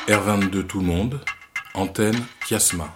R22 Tout le monde, antenne Kiasma.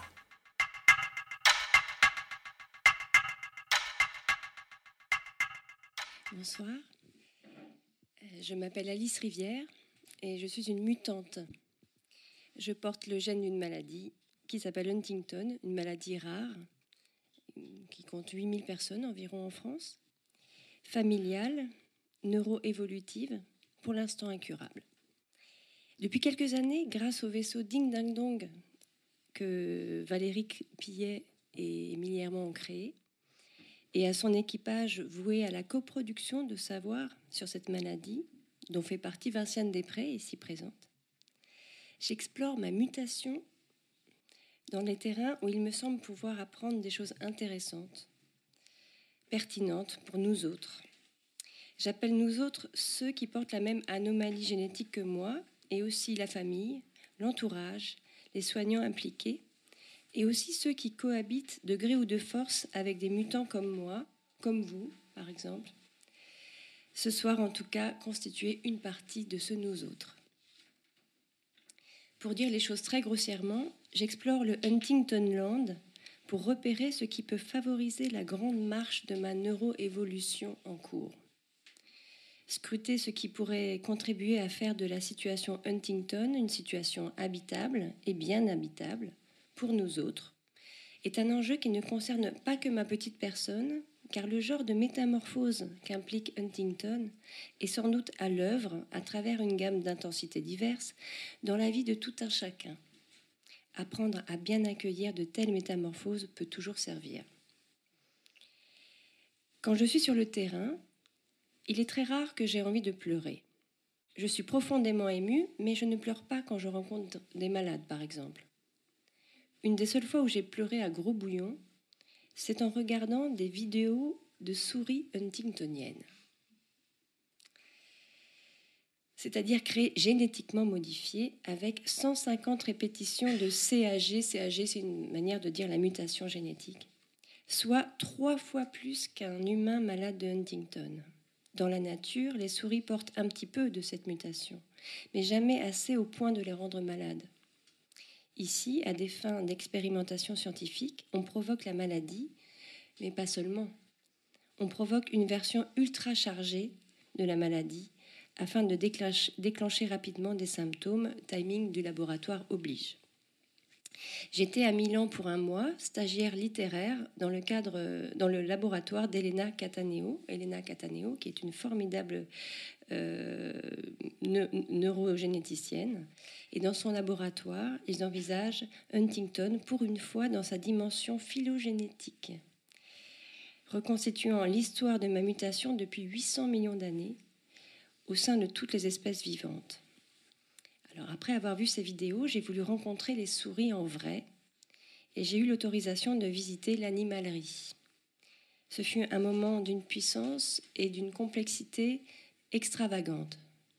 Bonsoir, je m'appelle Alice Rivière et je suis une mutante. Je porte le gène d'une maladie qui s'appelle Huntington, une maladie rare qui compte 8000 personnes environ en France, familiale, neuroévolutive, pour l'instant incurable. Depuis quelques années, grâce au vaisseau Ding Dang Dong que Valérie Pillet et Émilie Herman ont créé, et à son équipage voué à la coproduction de savoir sur cette maladie, dont fait partie Vinciane Després, ici présente, j'explore ma mutation dans les terrains où il me semble pouvoir apprendre des choses intéressantes, pertinentes pour nous autres. J'appelle nous autres ceux qui portent la même anomalie génétique que moi, et aussi la famille, l'entourage, les soignants impliqués, et aussi ceux qui cohabitent de gré ou de force avec des mutants comme moi, comme vous, par exemple. Ce soir, en tout cas, constituer une partie de ce nous autres. Pour dire les choses très grossièrement, j'explore le Huntington Land pour repérer ce qui peut favoriser la grande marche de ma neuroévolution en cours. Scruter ce qui pourrait contribuer à faire de la situation Huntington une situation habitable et bien habitable pour nous autres, est un enjeu qui ne concerne pas que ma petite personne, car le genre de métamorphose qu'implique Huntington est sans doute à l'œuvre, à travers une gamme d'intensités diverses, dans la vie de tout un chacun. Apprendre à bien accueillir de telles métamorphoses peut toujours servir. Quand je suis sur le terrain, il est très rare que j'ai envie de pleurer. Je suis profondément émue, mais je ne pleure pas quand je rencontre des malades, par exemple. Une des seules fois où j'ai pleuré à gros bouillon, c'est en regardant des vidéos de souris huntingtoniennes. C'est-à-dire créées génétiquement modifiées avec 150 répétitions de CAG. CAG, c'est une manière de dire la mutation génétique. Soit 3 fois plus qu'un humain malade de Huntington. Dans la nature, les souris portent un petit peu de cette mutation, mais jamais assez au point de les rendre malades. Ici, à des fins d'expérimentation scientifique, on provoque la maladie, mais pas seulement. On provoque une version ultra chargée de la maladie afin de déclencher rapidement des symptômes, timing du laboratoire oblige. J'étais à Milan pour un mois, stagiaire littéraire dans le laboratoire d'Elena Cattaneo. Elena Cattaneo, qui est une formidable neurogénéticienne. Et dans son laboratoire, ils envisagent Huntington pour une fois dans sa dimension phylogénétique, reconstituant l'histoire de ma mutation depuis 800 millions d'années au sein de toutes les espèces vivantes. Alors, après avoir vu ces vidéos, j'ai voulu rencontrer les souris en vrai et j'ai eu l'autorisation de visiter l'animalerie. Ce fut un moment d'une puissance et d'une complexité extravagante.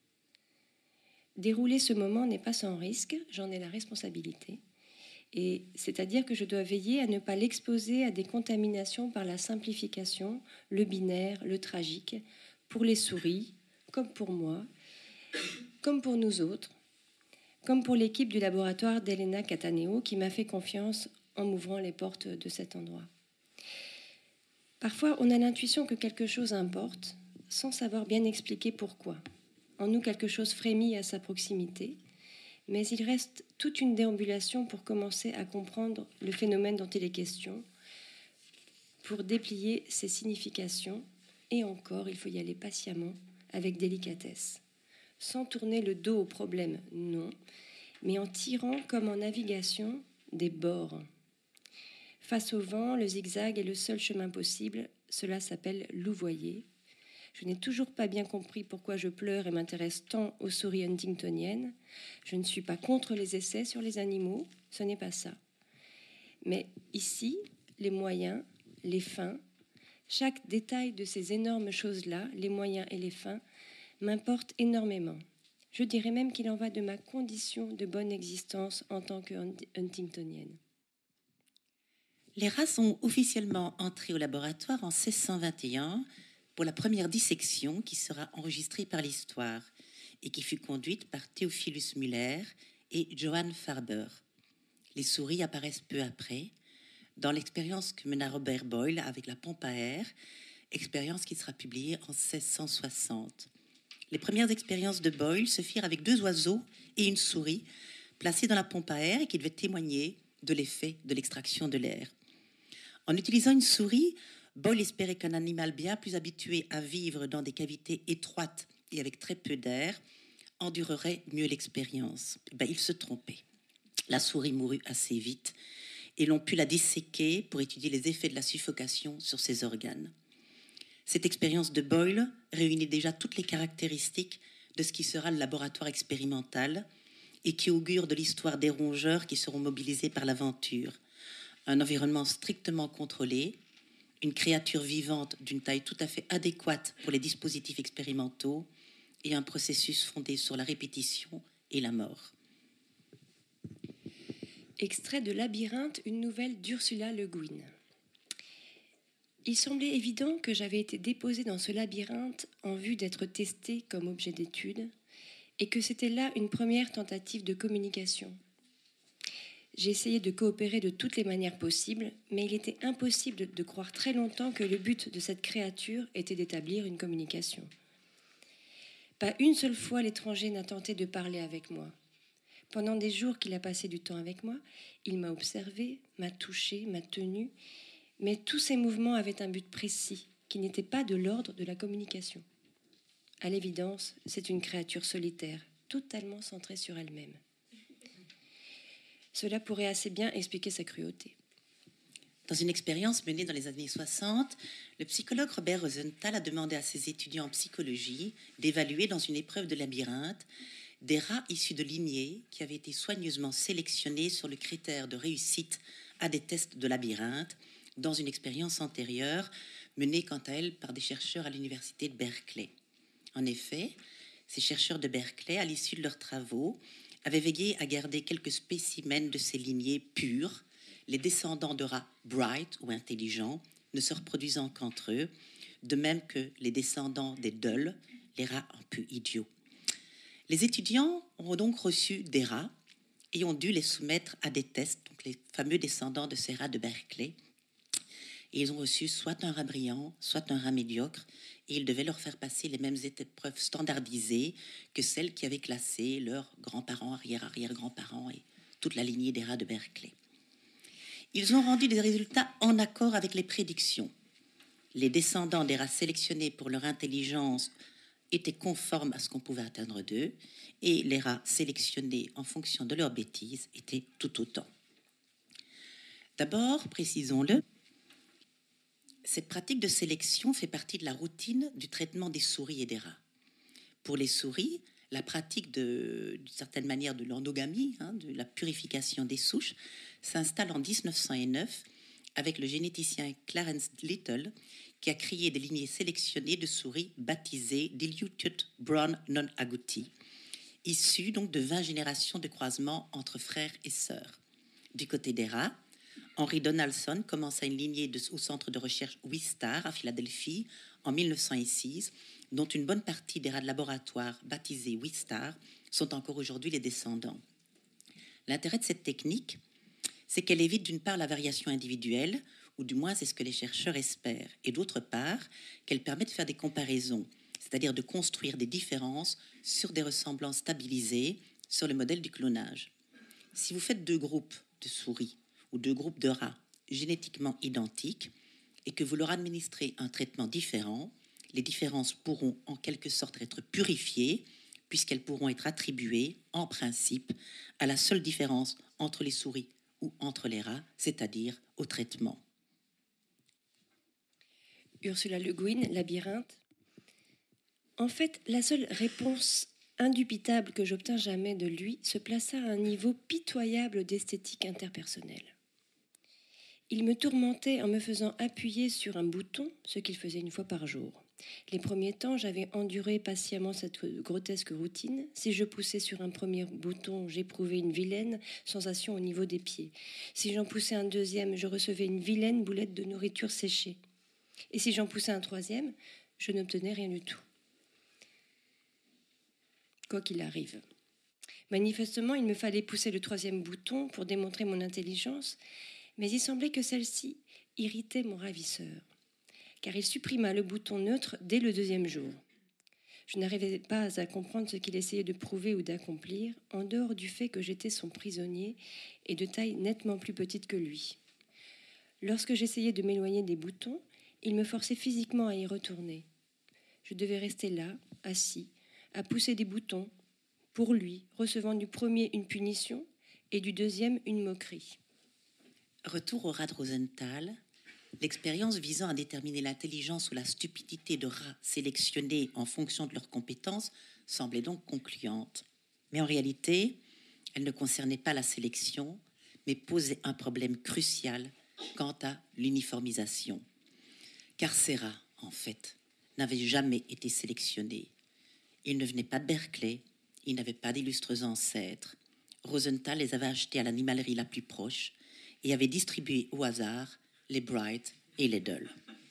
Dérouler ce moment n'est pas sans risque, j'en ai la responsabilité, et c'est-à-dire que je dois veiller à ne pas l'exposer à des contaminations par la simplification, le binaire, le tragique, pour les souris, comme pour moi, comme pour nous autres, comme pour l'équipe du laboratoire d'Elena Cattaneo qui m'a fait confiance en m'ouvrant les portes de cet endroit. Parfois, on a l'intuition que quelque chose importe, sans savoir bien expliquer pourquoi. En nous, quelque chose frémit à sa proximité, mais il reste toute une déambulation pour commencer à comprendre le phénomène dont il est question, pour déplier ses significations, et encore, il faut y aller patiemment, avec délicatesse. Sans tourner le dos au problème, non, mais en tirant, comme en navigation, des bords. Face au vent, le zigzag est le seul chemin possible, cela s'appelle louvoyer. Je n'ai toujours pas bien compris pourquoi je pleure et m'intéresse tant aux souris huntingtoniennes. Je ne suis pas contre les essais sur les animaux, ce n'est pas ça. Mais ici, les moyens, les fins, chaque détail de ces énormes choses-là, les moyens et les fins, m'importe énormément. Je dirais même qu'il en va de ma condition de bonne existence en tant que huntingtonienne. Les rats sont officiellement entrés au laboratoire en 1621 pour la première dissection qui sera enregistrée par l'histoire et qui fut conduite par Theophilus Müller et Johan Farber. Les souris apparaissent peu après, dans l'expérience que mena Robert Boyle avec la pompe à air, expérience qui sera publiée en 1660. Les premières expériences de Boyle se firent avec 2 oiseaux et une souris placés dans la pompe à air et qui devaient témoigner de l'effet de l'extraction de l'air. En utilisant une souris, Boyle espérait qu'un animal bien plus habitué à vivre dans des cavités étroites et avec très peu d'air endurerait mieux l'expérience. Il se trompait. La souris mourut assez vite et l'on put la disséquer pour étudier les effets de la suffocation sur ses organes. Cette expérience de Boyle réunit déjà toutes les caractéristiques de ce qui sera le laboratoire expérimental et qui augure de l'histoire des rongeurs qui seront mobilisés par l'aventure. Un environnement strictement contrôlé, une créature vivante d'une taille tout à fait adéquate pour les dispositifs expérimentaux et un processus fondé sur la répétition et la mort. Extrait de Labyrinthe, une nouvelle d'Ursula Le Guin. Il semblait évident que j'avais été déposée dans ce labyrinthe en vue d'être testée comme objet d'étude et que c'était là une première tentative de communication. J'ai essayé de coopérer de toutes les manières possibles, mais il était impossible de croire très longtemps que le but de cette créature était d'établir une communication. Pas une seule fois l'étranger n'a tenté de parler avec moi. Pendant des jours qu'il a passé du temps avec moi, il m'a observé, m'a touché, m'a tenu, mais tous ces mouvements avaient un but précis, qui n'était pas de l'ordre de la communication. À l'évidence, c'est une créature solitaire, totalement centrée sur elle-même. Cela pourrait assez bien expliquer sa cruauté. Dans une expérience menée dans les années 60, le psychologue Robert Rosenthal a demandé à ses étudiants en psychologie d'évaluer dans une épreuve de labyrinthe des rats issus de lignées qui avaient été soigneusement sélectionnés sur le critère de réussite à des tests de labyrinthe dans une expérience antérieure menée quant à elle par des chercheurs à l'université de Berkeley. En effet, ces chercheurs de Berkeley, à l'issue de leurs travaux, avaient veillé à garder quelques spécimens de ces lignées pures, les descendants de rats bright ou intelligents, ne se reproduisant qu'entre eux, de même que les descendants des dull, les rats un peu idiots. Les étudiants ont donc reçu des rats et ont dû les soumettre à des tests, donc les fameux descendants de ces rats de Berkeley. Et ils ont reçu soit un rat brillant, soit un rat médiocre, et ils devaient leur faire passer les mêmes épreuves standardisées que celles qui avaient classé leurs grands-parents, arrière-arrière-grands-parents et toute la lignée des rats de Berkeley. Ils ont rendu des résultats en accord avec les prédictions. Les descendants des rats sélectionnés pour leur intelligence étaient conformes à ce qu'on pouvait attendre d'eux, et les rats sélectionnés en fonction de leur bêtise étaient tout autant. D'abord, précisons-le, cette pratique de sélection fait partie de la routine du traitement des souris et des rats. Pour les souris, la pratique d'une certaine manière de l'endogamie, de la purification des souches, s'installe en 1909 avec le généticien Clarence Little qui a créé des lignées sélectionnées de souris baptisées Diluted Brown Non-Agouti, issues donc de 20 générations de croisements entre frères et sœurs. Du côté des rats, Henry Donaldson commença une lignée au centre de recherche Wistar à Philadelphie en 1906, dont une bonne partie des rats de laboratoire baptisés Wistar sont encore aujourd'hui les descendants. L'intérêt de cette technique, c'est qu'elle évite d'une part la variation individuelle, ou du moins c'est ce que les chercheurs espèrent, et d'autre part qu'elle permet de faire des comparaisons, c'est-à-dire de construire des différences sur des ressemblances stabilisées sur le modèle du clonage. Si vous faites 2 groupes de souris ou 2 groupes de rats génétiquement identiques et que vous leur administrez un traitement différent, les différences pourront en quelque sorte être purifiées puisqu'elles pourront être attribuées en principe à la seule différence entre les souris ou entre les rats, c'est-à-dire au traitement. Ursula Le Guin, Labyrinthe. En fait, la seule réponse indubitable que j'obtins jamais de lui se plaça à un niveau pitoyable d'esthétique interpersonnelle. Il me tourmentait en me faisant appuyer sur un bouton, ce qu'il faisait une fois par jour. Les premiers temps, j'avais enduré patiemment cette grotesque routine. Si je poussais sur un premier bouton, j'éprouvais une vilaine sensation au niveau des pieds. Si j'en poussais un deuxième, je recevais une vilaine boulette de nourriture séchée. Et si j'en poussais un troisième, je n'obtenais rien du tout. Quoi qu'il arrive. Manifestement, il me fallait pousser le 3e bouton pour démontrer mon intelligence, mais il semblait que celle-ci irritait mon ravisseur, car il supprima le bouton neutre dès le 2e jour. Je n'arrivais pas à comprendre ce qu'il essayait de prouver ou d'accomplir, en dehors du fait que j'étais son prisonnier et de taille nettement plus petite que lui. Lorsque j'essayais de m'éloigner des boutons, il me forçait physiquement à y retourner. Je devais rester là, assis, à pousser des boutons, pour lui, recevant du premier une punition et du 2e une moquerie. Retour au rat de Rosenthal. L'expérience visant à déterminer l'intelligence ou la stupidité de rats sélectionnés en fonction de leurs compétences semblait donc concluante. Mais en réalité, elle ne concernait pas la sélection, mais posait un problème crucial quant à l'uniformisation. Car ces rats, en fait, n'avaient jamais été sélectionnés. Ils ne venaient pas de Berkeley, ils n'avaient pas d'illustres ancêtres. Rosenthal les avait achetés à l'animalerie la plus proche et avait distribué au hasard les Bright et les Dull.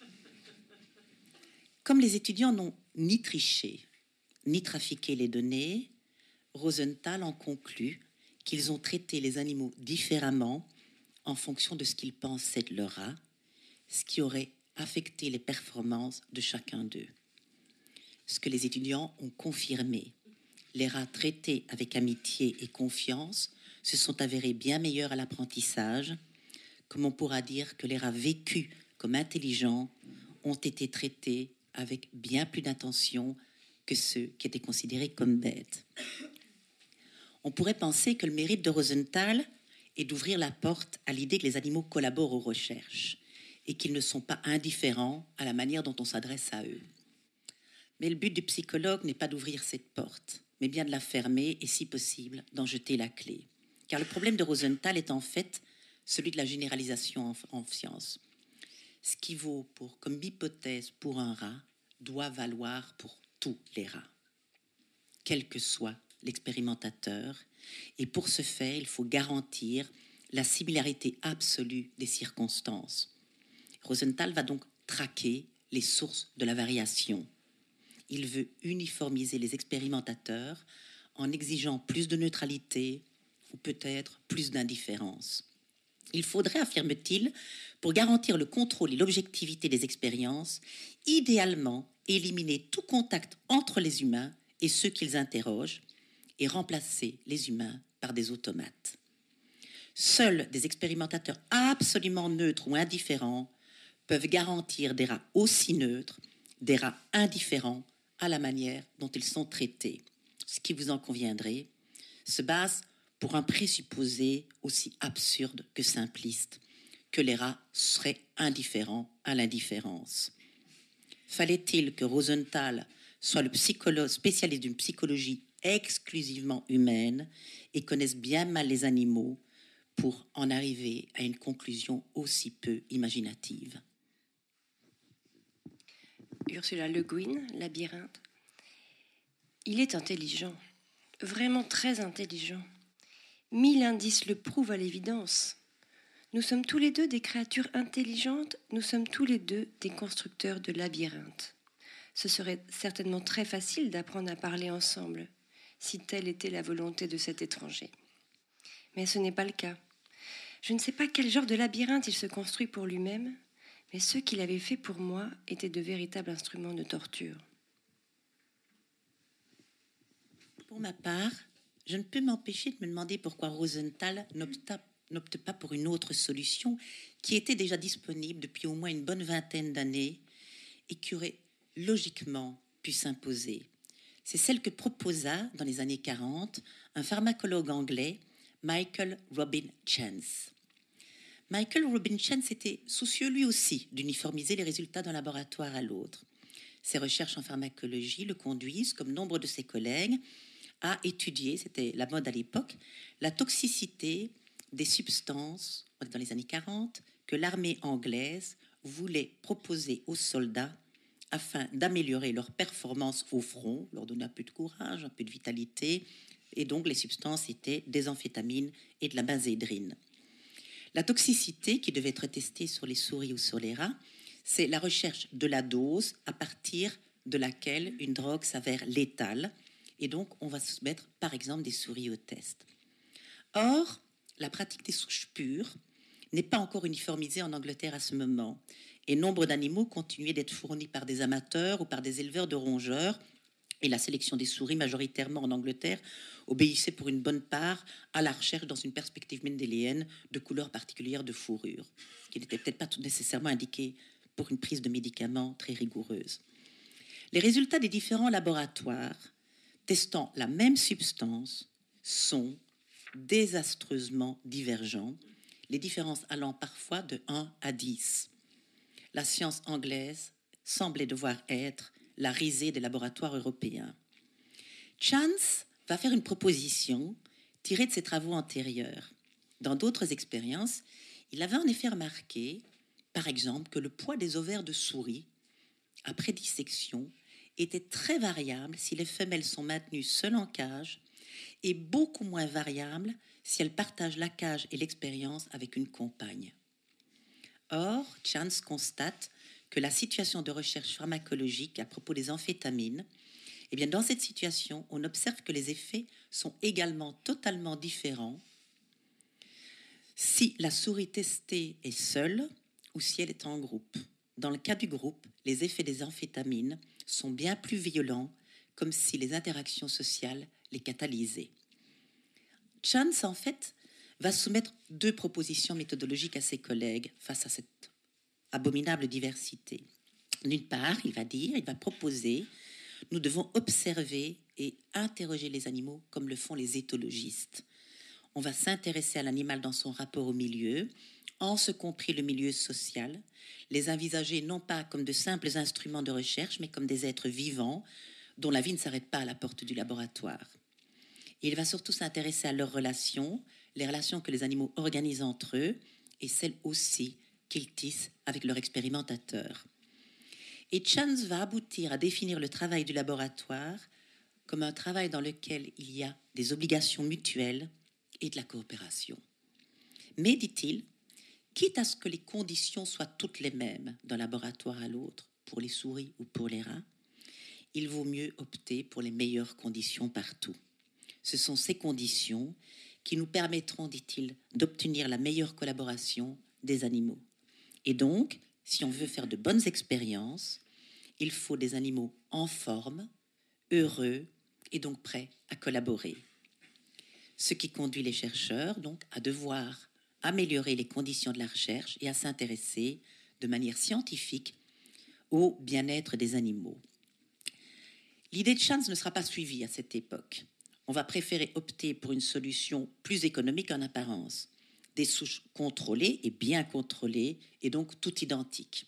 Comme les étudiants n'ont ni triché, ni trafiqué les données, Rosenthal en conclut qu'ils ont traité les animaux différemment en fonction de ce qu'ils pensaient de leur rat, ce qui aurait affecté les performances de chacun d'eux. Ce que les étudiants ont confirmé, les rats traités avec amitié et confiance se sont avérés bien meilleurs à l'apprentissage, comme on pourra dire que les rats vécus comme intelligents ont été traités avec bien plus d'attention que ceux qui étaient considérés comme bêtes. On pourrait penser que le mérite de Rosenthal est d'ouvrir la porte à l'idée que les animaux collaborent aux recherches et qu'ils ne sont pas indifférents à la manière dont on s'adresse à eux. Mais le but du psychologue n'est pas d'ouvrir cette porte, mais bien de la fermer et, si possible, d'en jeter la clé. Car le problème de Rosenthal est en fait celui de la généralisation en science. Ce qui vaut comme hypothèse pour un rat doit valoir pour tous les rats, quel que soit l'expérimentateur. Et pour ce faire, il faut garantir la similarité absolue des circonstances. Rosenthal va donc traquer les sources de la variation. Il veut uniformiser les expérimentateurs en exigeant plus de neutralité ou peut-être plus d'indifférence. Il faudrait, affirme-t-il, pour garantir le contrôle et l'objectivité des expériences, idéalement éliminer tout contact entre les humains et ceux qu'ils interrogent et remplacer les humains par des automates. Seuls des expérimentateurs absolument neutres ou indifférents peuvent garantir des rats aussi neutres, des rats indifférents à la manière dont ils sont traités. Ce qui, vous en conviendrez, se base pour un présupposé aussi absurde que simpliste, que les rats seraient indifférents à l'indifférence. Fallait-il que Rosenthal soit le psychologue spécialiste d'une psychologie exclusivement humaine et connaisse bien mal les animaux pour en arriver à une conclusion aussi peu imaginative? Ursula Le Guin, Labyrinthe. Il est intelligent, vraiment très intelligent. 1000 indices le prouvent à l'évidence. Nous sommes tous les deux des créatures intelligentes, nous sommes tous les deux des constructeurs de labyrinthes. Ce serait certainement très facile d'apprendre à parler ensemble, si telle était la volonté de cet étranger. Mais ce n'est pas le cas. Je ne sais pas quel genre de labyrinthe il se construit pour lui-même, mais ceux qu'il avait fait pour moi étaient de véritables instruments de torture. Pour ma part, je ne peux m'empêcher de me demander pourquoi Rosenthal n'opte pas pour une autre solution qui était déjà disponible depuis au moins une bonne vingtaine d'années et qui aurait logiquement pu s'imposer. C'est celle que proposa dans les années 40 un pharmacologue anglais, Michael Robin Chance. Michael Robin Chance était soucieux lui aussi d'uniformiser les résultats d'un laboratoire à l'autre. Ses recherches en pharmacologie le conduisent, comme nombre de ses collègues, à étudier, c'était la mode à l'époque, la toxicité des substances, dans les années 40, que l'armée anglaise voulait proposer aux soldats afin d'améliorer leur performance au front, leur donner un peu de courage, un peu de vitalité, et donc les substances étaient des amphétamines et de la benzédrine. La toxicité qui devait être testée sur les souris ou sur les rats, c'est la recherche de la dose à partir de laquelle une drogue s'avère létale et donc on va soumettre par exemple des souris au test. Or, la pratique des souches pures n'est pas encore uniformisée en Angleterre à ce moment, et nombre d'animaux continuaient d'être fournis par des amateurs ou par des éleveurs de rongeurs, et la sélection des souris majoritairement en Angleterre obéissait pour une bonne part à la recherche dans une perspective mendélienne de couleurs particulières de fourrure, ce qui n'était peut-être pas tout nécessairement indiqué pour une prise de médicaments très rigoureuse. Les résultats des différents laboratoires testant la même substance sont désastreusement divergents, les différences allant parfois de 1 à 10. La science anglaise semblait devoir être la risée des laboratoires européens. Chance va faire une proposition tirée de ses travaux antérieurs. Dans d'autres expériences, il avait en effet remarqué, par exemple, que le poids des ovaires de souris, après dissection, était très variable si les femelles sont maintenues seules en cage et beaucoup moins variable si elles partagent la cage et l'expérience avec une compagne. Or, Chance constate que la situation de recherche pharmacologique à propos des amphétamines, eh bien, dans cette situation, on observe que les effets sont également totalement différents si la souris testée est seule ou si elle est en groupe. Dans le cas du groupe, les effets des amphétamines sont bien plus violents, comme si les interactions sociales les catalysaient. Chance, en fait, va soumettre 2 propositions méthodologiques à ses collègues face à cette abominable diversité. D'une part, il va proposer, nous devons observer et interroger les animaux comme le font les éthologistes. On va s'intéresser à l'animal dans son rapport au milieu, en ce compris le milieu social, les envisager non pas comme de simples instruments de recherche, mais comme des êtres vivants dont la vie ne s'arrête pas à la porte du laboratoire. Et il va surtout s'intéresser à leurs relations, les relations que les animaux organisent entre eux et celles aussi qu'ils tissent avec leur expérimentateurs. Et Chance va aboutir à définir le travail du laboratoire comme un travail dans lequel il y a des obligations mutuelles et de la coopération. Mais, dit-il, quitte à ce que les conditions soient toutes les mêmes d'un laboratoire à l'autre, pour les souris ou pour les rats, il vaut mieux opter pour les meilleures conditions partout. Ce sont ces conditions qui nous permettront, dit-il, d'obtenir la meilleure collaboration des animaux. Et donc, si on veut faire de bonnes expériences, il faut des animaux en forme, heureux et donc prêts à collaborer. Ce qui conduit les chercheurs donc à devoir améliorer les conditions de la recherche et à s'intéresser de manière scientifique au bien-être des animaux. L'idée de Chance ne sera pas suivie à cette époque. On va préférer opter pour une solution plus économique en apparence, des souches contrôlées et bien contrôlées, et donc toutes identiques.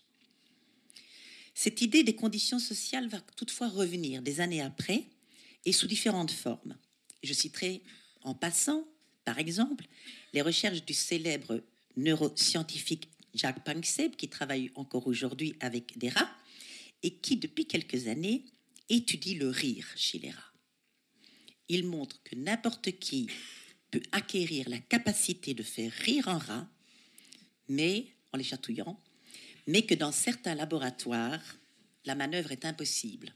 Cette idée des conditions sociales va toutefois revenir des années après et sous différentes formes. Je citerai en passant, par exemple, les recherches du célèbre neuroscientifique Jack Panksepp, qui travaille encore aujourd'hui avec des rats et qui, depuis quelques années, étudie le rire chez les rats. Il montre que n'importe qui peut acquérir la capacité de faire rire un rat, mais en les chatouillant, mais que dans certains laboratoires, la manœuvre est impossible.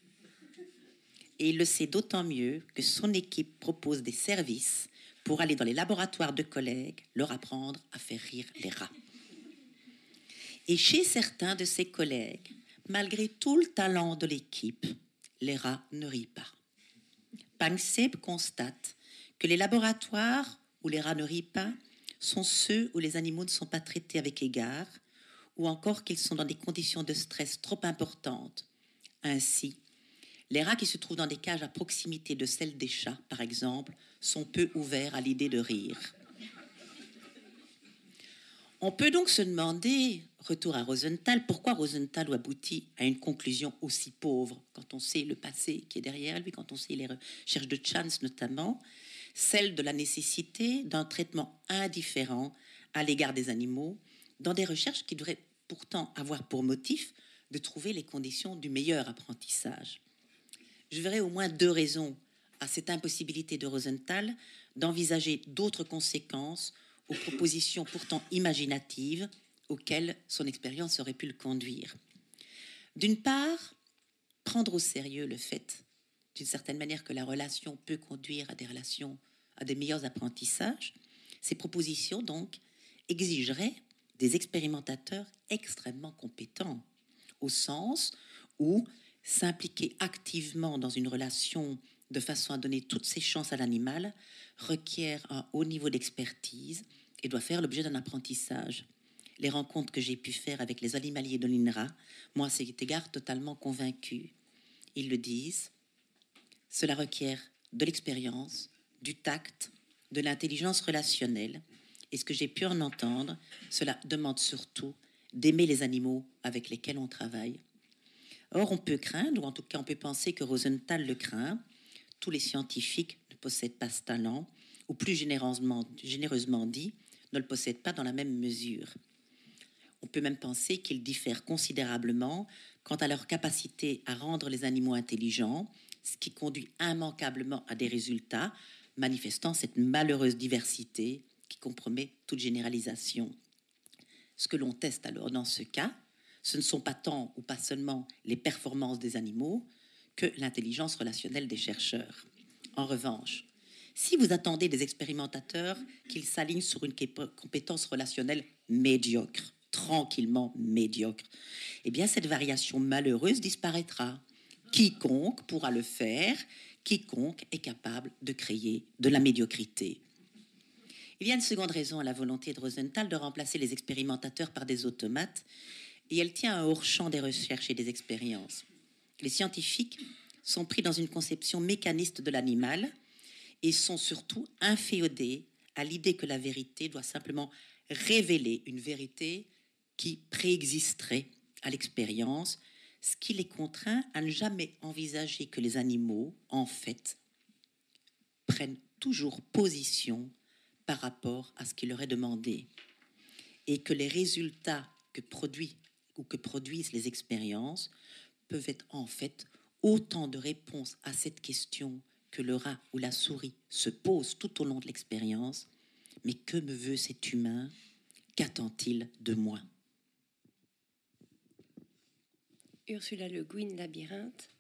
Et il le sait d'autant mieux que son équipe propose des services pour aller dans les laboratoires de collègues, leur apprendre à faire rire les rats. Et chez certains de ses collègues, malgré tout le talent de l'équipe, les rats ne rient pas. Panksepp constate que les laboratoires où les rats ne rient pas sont ceux où les animaux ne sont pas traités avec égard ou encore qu'ils sont dans des conditions de stress trop importantes. Ainsi, les rats qui se trouvent dans des cages à proximité de celles des chats, par exemple, sont peu ouverts à l'idée de rire. On peut donc se demander, retour à Rosenthal, pourquoi Rosenthal aboutit à une conclusion aussi pauvre quand on sait le passé qui est derrière lui, quand on sait les recherches de Chance notamment, celle de la nécessité d'un traitement indifférent à l'égard des animaux, dans des recherches qui devraient pourtant avoir pour motif de trouver les conditions du meilleur apprentissage. Je verrai au moins 2 raisons à cette impossibilité de Rosenthal d'envisager d'autres conséquences aux propositions pourtant imaginatives auxquelles son expérience aurait pu le conduire. D'une part, prendre au sérieux le fait d'une certaine manière que la relation peut conduire à des relations, à des meilleurs apprentissages, ces propositions donc exigeraient des expérimentateurs extrêmement compétents, au sens où s'impliquer activement dans une relation de façon à donner toutes ses chances à l'animal requiert un haut niveau d'expertise et doit faire l'objet d'un apprentissage. Les rencontres que j'ai pu faire avec les animaliers de l'INRA, moi, à cet égard, totalement convaincu. Ils le disent, cela requiert de l'expérience, du tact, de l'intelligence relationnelle. Et ce que j'ai pu en entendre, cela demande surtout d'aimer les animaux avec lesquels on travaille. Or, on peut craindre, ou en tout cas on peut penser que Rosenthal le craint, tous les scientifiques ne possèdent pas ce talent, ou plus généreusement dit, ne le possèdent pas dans la même mesure. On peut même penser qu'ils diffèrent considérablement quant à leur capacité à rendre les animaux intelligents, ce qui conduit immanquablement à des résultats manifestant cette malheureuse diversité qui compromet toute généralisation. Ce que l'on teste alors dans ce cas, ce ne sont pas tant ou pas seulement les performances des animaux que l'intelligence relationnelle des chercheurs. En revanche, si vous attendez des expérimentateurs qu'ils s'alignent sur une compétence relationnelle médiocre, tranquillement médiocre, eh bien cette variation malheureuse disparaîtra. Quiconque pourra le faire, quiconque est capable de créer de la médiocrité. Il y a une seconde raison à la volonté de Rosenthal de remplacer les expérimentateurs par des automates, et elle tient à hors-champ des recherches et des expériences. Les scientifiques sont pris dans une conception mécaniste de l'animal et sont surtout inféodés à l'idée que la vérité doit simplement révéler une vérité qui préexisterait à l'expérience, ce qui les contraint à ne jamais envisager que les animaux, en fait, prennent toujours position par rapport à ce qui leur est demandé, et que les résultats que produisent les expériences peuvent être en fait autant de réponses à cette question que le rat ou la souris se posent tout au long de l'expérience. Mais que me veut cet humain? Qu'attend-il de moi? Ursula Le Guin, Labyrinthe.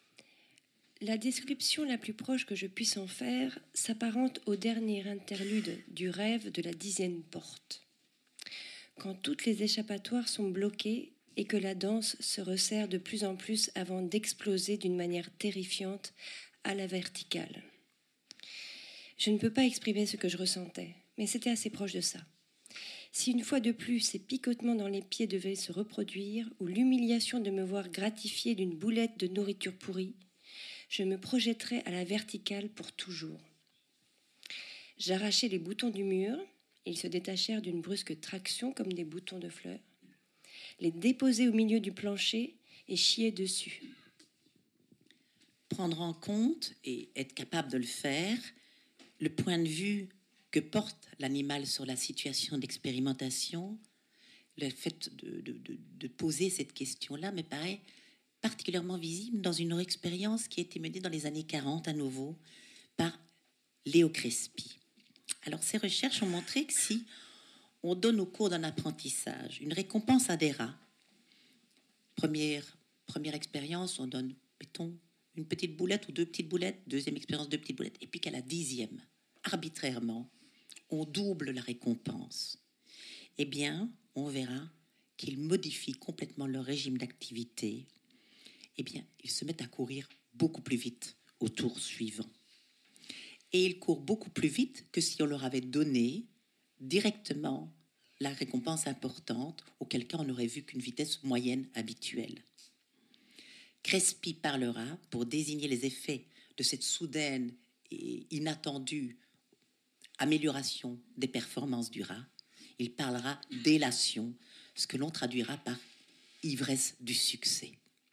La description la plus proche que je puisse en faire s'apparente au dernier interlude du rêve de la 10e porte. Quand toutes les échappatoires sont bloquées et que la danse se resserre de plus en plus avant d'exploser d'une manière terrifiante à la verticale. Je ne peux pas exprimer ce que je ressentais, mais c'était assez proche de ça. Si une fois de plus ces picotements dans les pieds devaient se reproduire, ou l'humiliation de me voir gratifiée d'une boulette de nourriture pourrie, je me projetterais à la verticale pour toujours. J'arrachai les boutons du mur, ils se détachèrent d'une brusque traction comme des boutons de fleurs, les déposai au milieu du plancher et chiai dessus. Prendre en compte et être capable de le faire, le point de vue que porte l'animal sur la situation d'expérimentation, le fait de poser cette question-là me paraît particulièrement visible dans une expérience qui a été menée dans les années 40 à nouveau par Léo Crespi. Alors ces recherches ont montré que si on donne au cours d'un apprentissage une récompense à des rats, première expérience, on donne, mettons, une petite boulette ou 2 petites boulettes, deuxième expérience, 2 petites boulettes, et puis qu'à la 10e, arbitrairement, on double la récompense, eh bien, on verra qu'ils modifient complètement leur régime d'activité. Eh bien, ils se mettent à courir beaucoup plus vite au tour suivant. Et ils courent beaucoup plus vite que si on leur avait donné directement la récompense importante, auquel cas on n'aurait vu qu'une vitesse moyenne habituelle. Crespi parlera, pour désigner les effets de cette soudaine et inattendue amélioration des performances du rat, il parlera d'élation, ce que l'on traduira par ivresse du succès.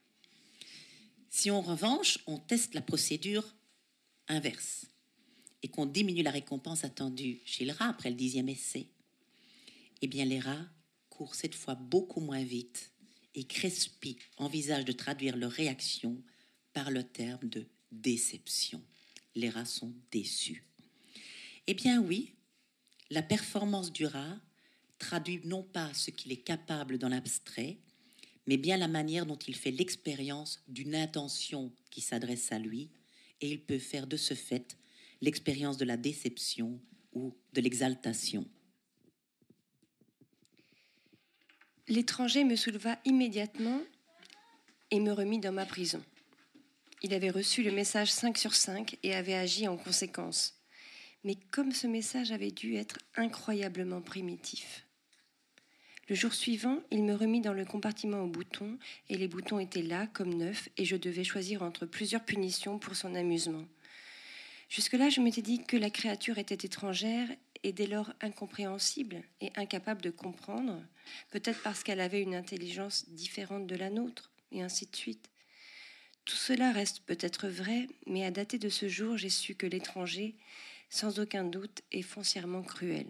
Si en revanche, on teste la procédure inverse et qu'on diminue la récompense attendue chez le rat après le 10e essai, eh bien les rats courent cette fois beaucoup moins vite et Crespi envisage de traduire leur réaction par le terme de déception. Les rats sont déçus. Eh bien oui, la performance du rat traduit non pas ce qu'il est capable dans l'abstrait, mais bien la manière dont il fait l'expérience d'une intention qui s'adresse à lui et il peut faire de ce fait l'expérience de la déception ou de l'exaltation. L'étranger me souleva immédiatement et me remit dans ma prison. Il avait reçu le message 5 sur 5 et avait agi en conséquence. Mais comme ce message avait dû être incroyablement primitif. Le jour suivant, il me remit dans le compartiment aux boutons et les boutons étaient là, comme neufs, et je devais choisir entre plusieurs punitions pour son amusement. Jusque-là, je m'étais dit que la créature était étrangère et dès lors incompréhensible et incapable de comprendre, peut-être parce qu'elle avait une intelligence différente de la nôtre, et ainsi de suite. Tout cela reste peut-être vrai, mais à dater de ce jour, j'ai su que l'étranger, sans aucun doute, est foncièrement cruel.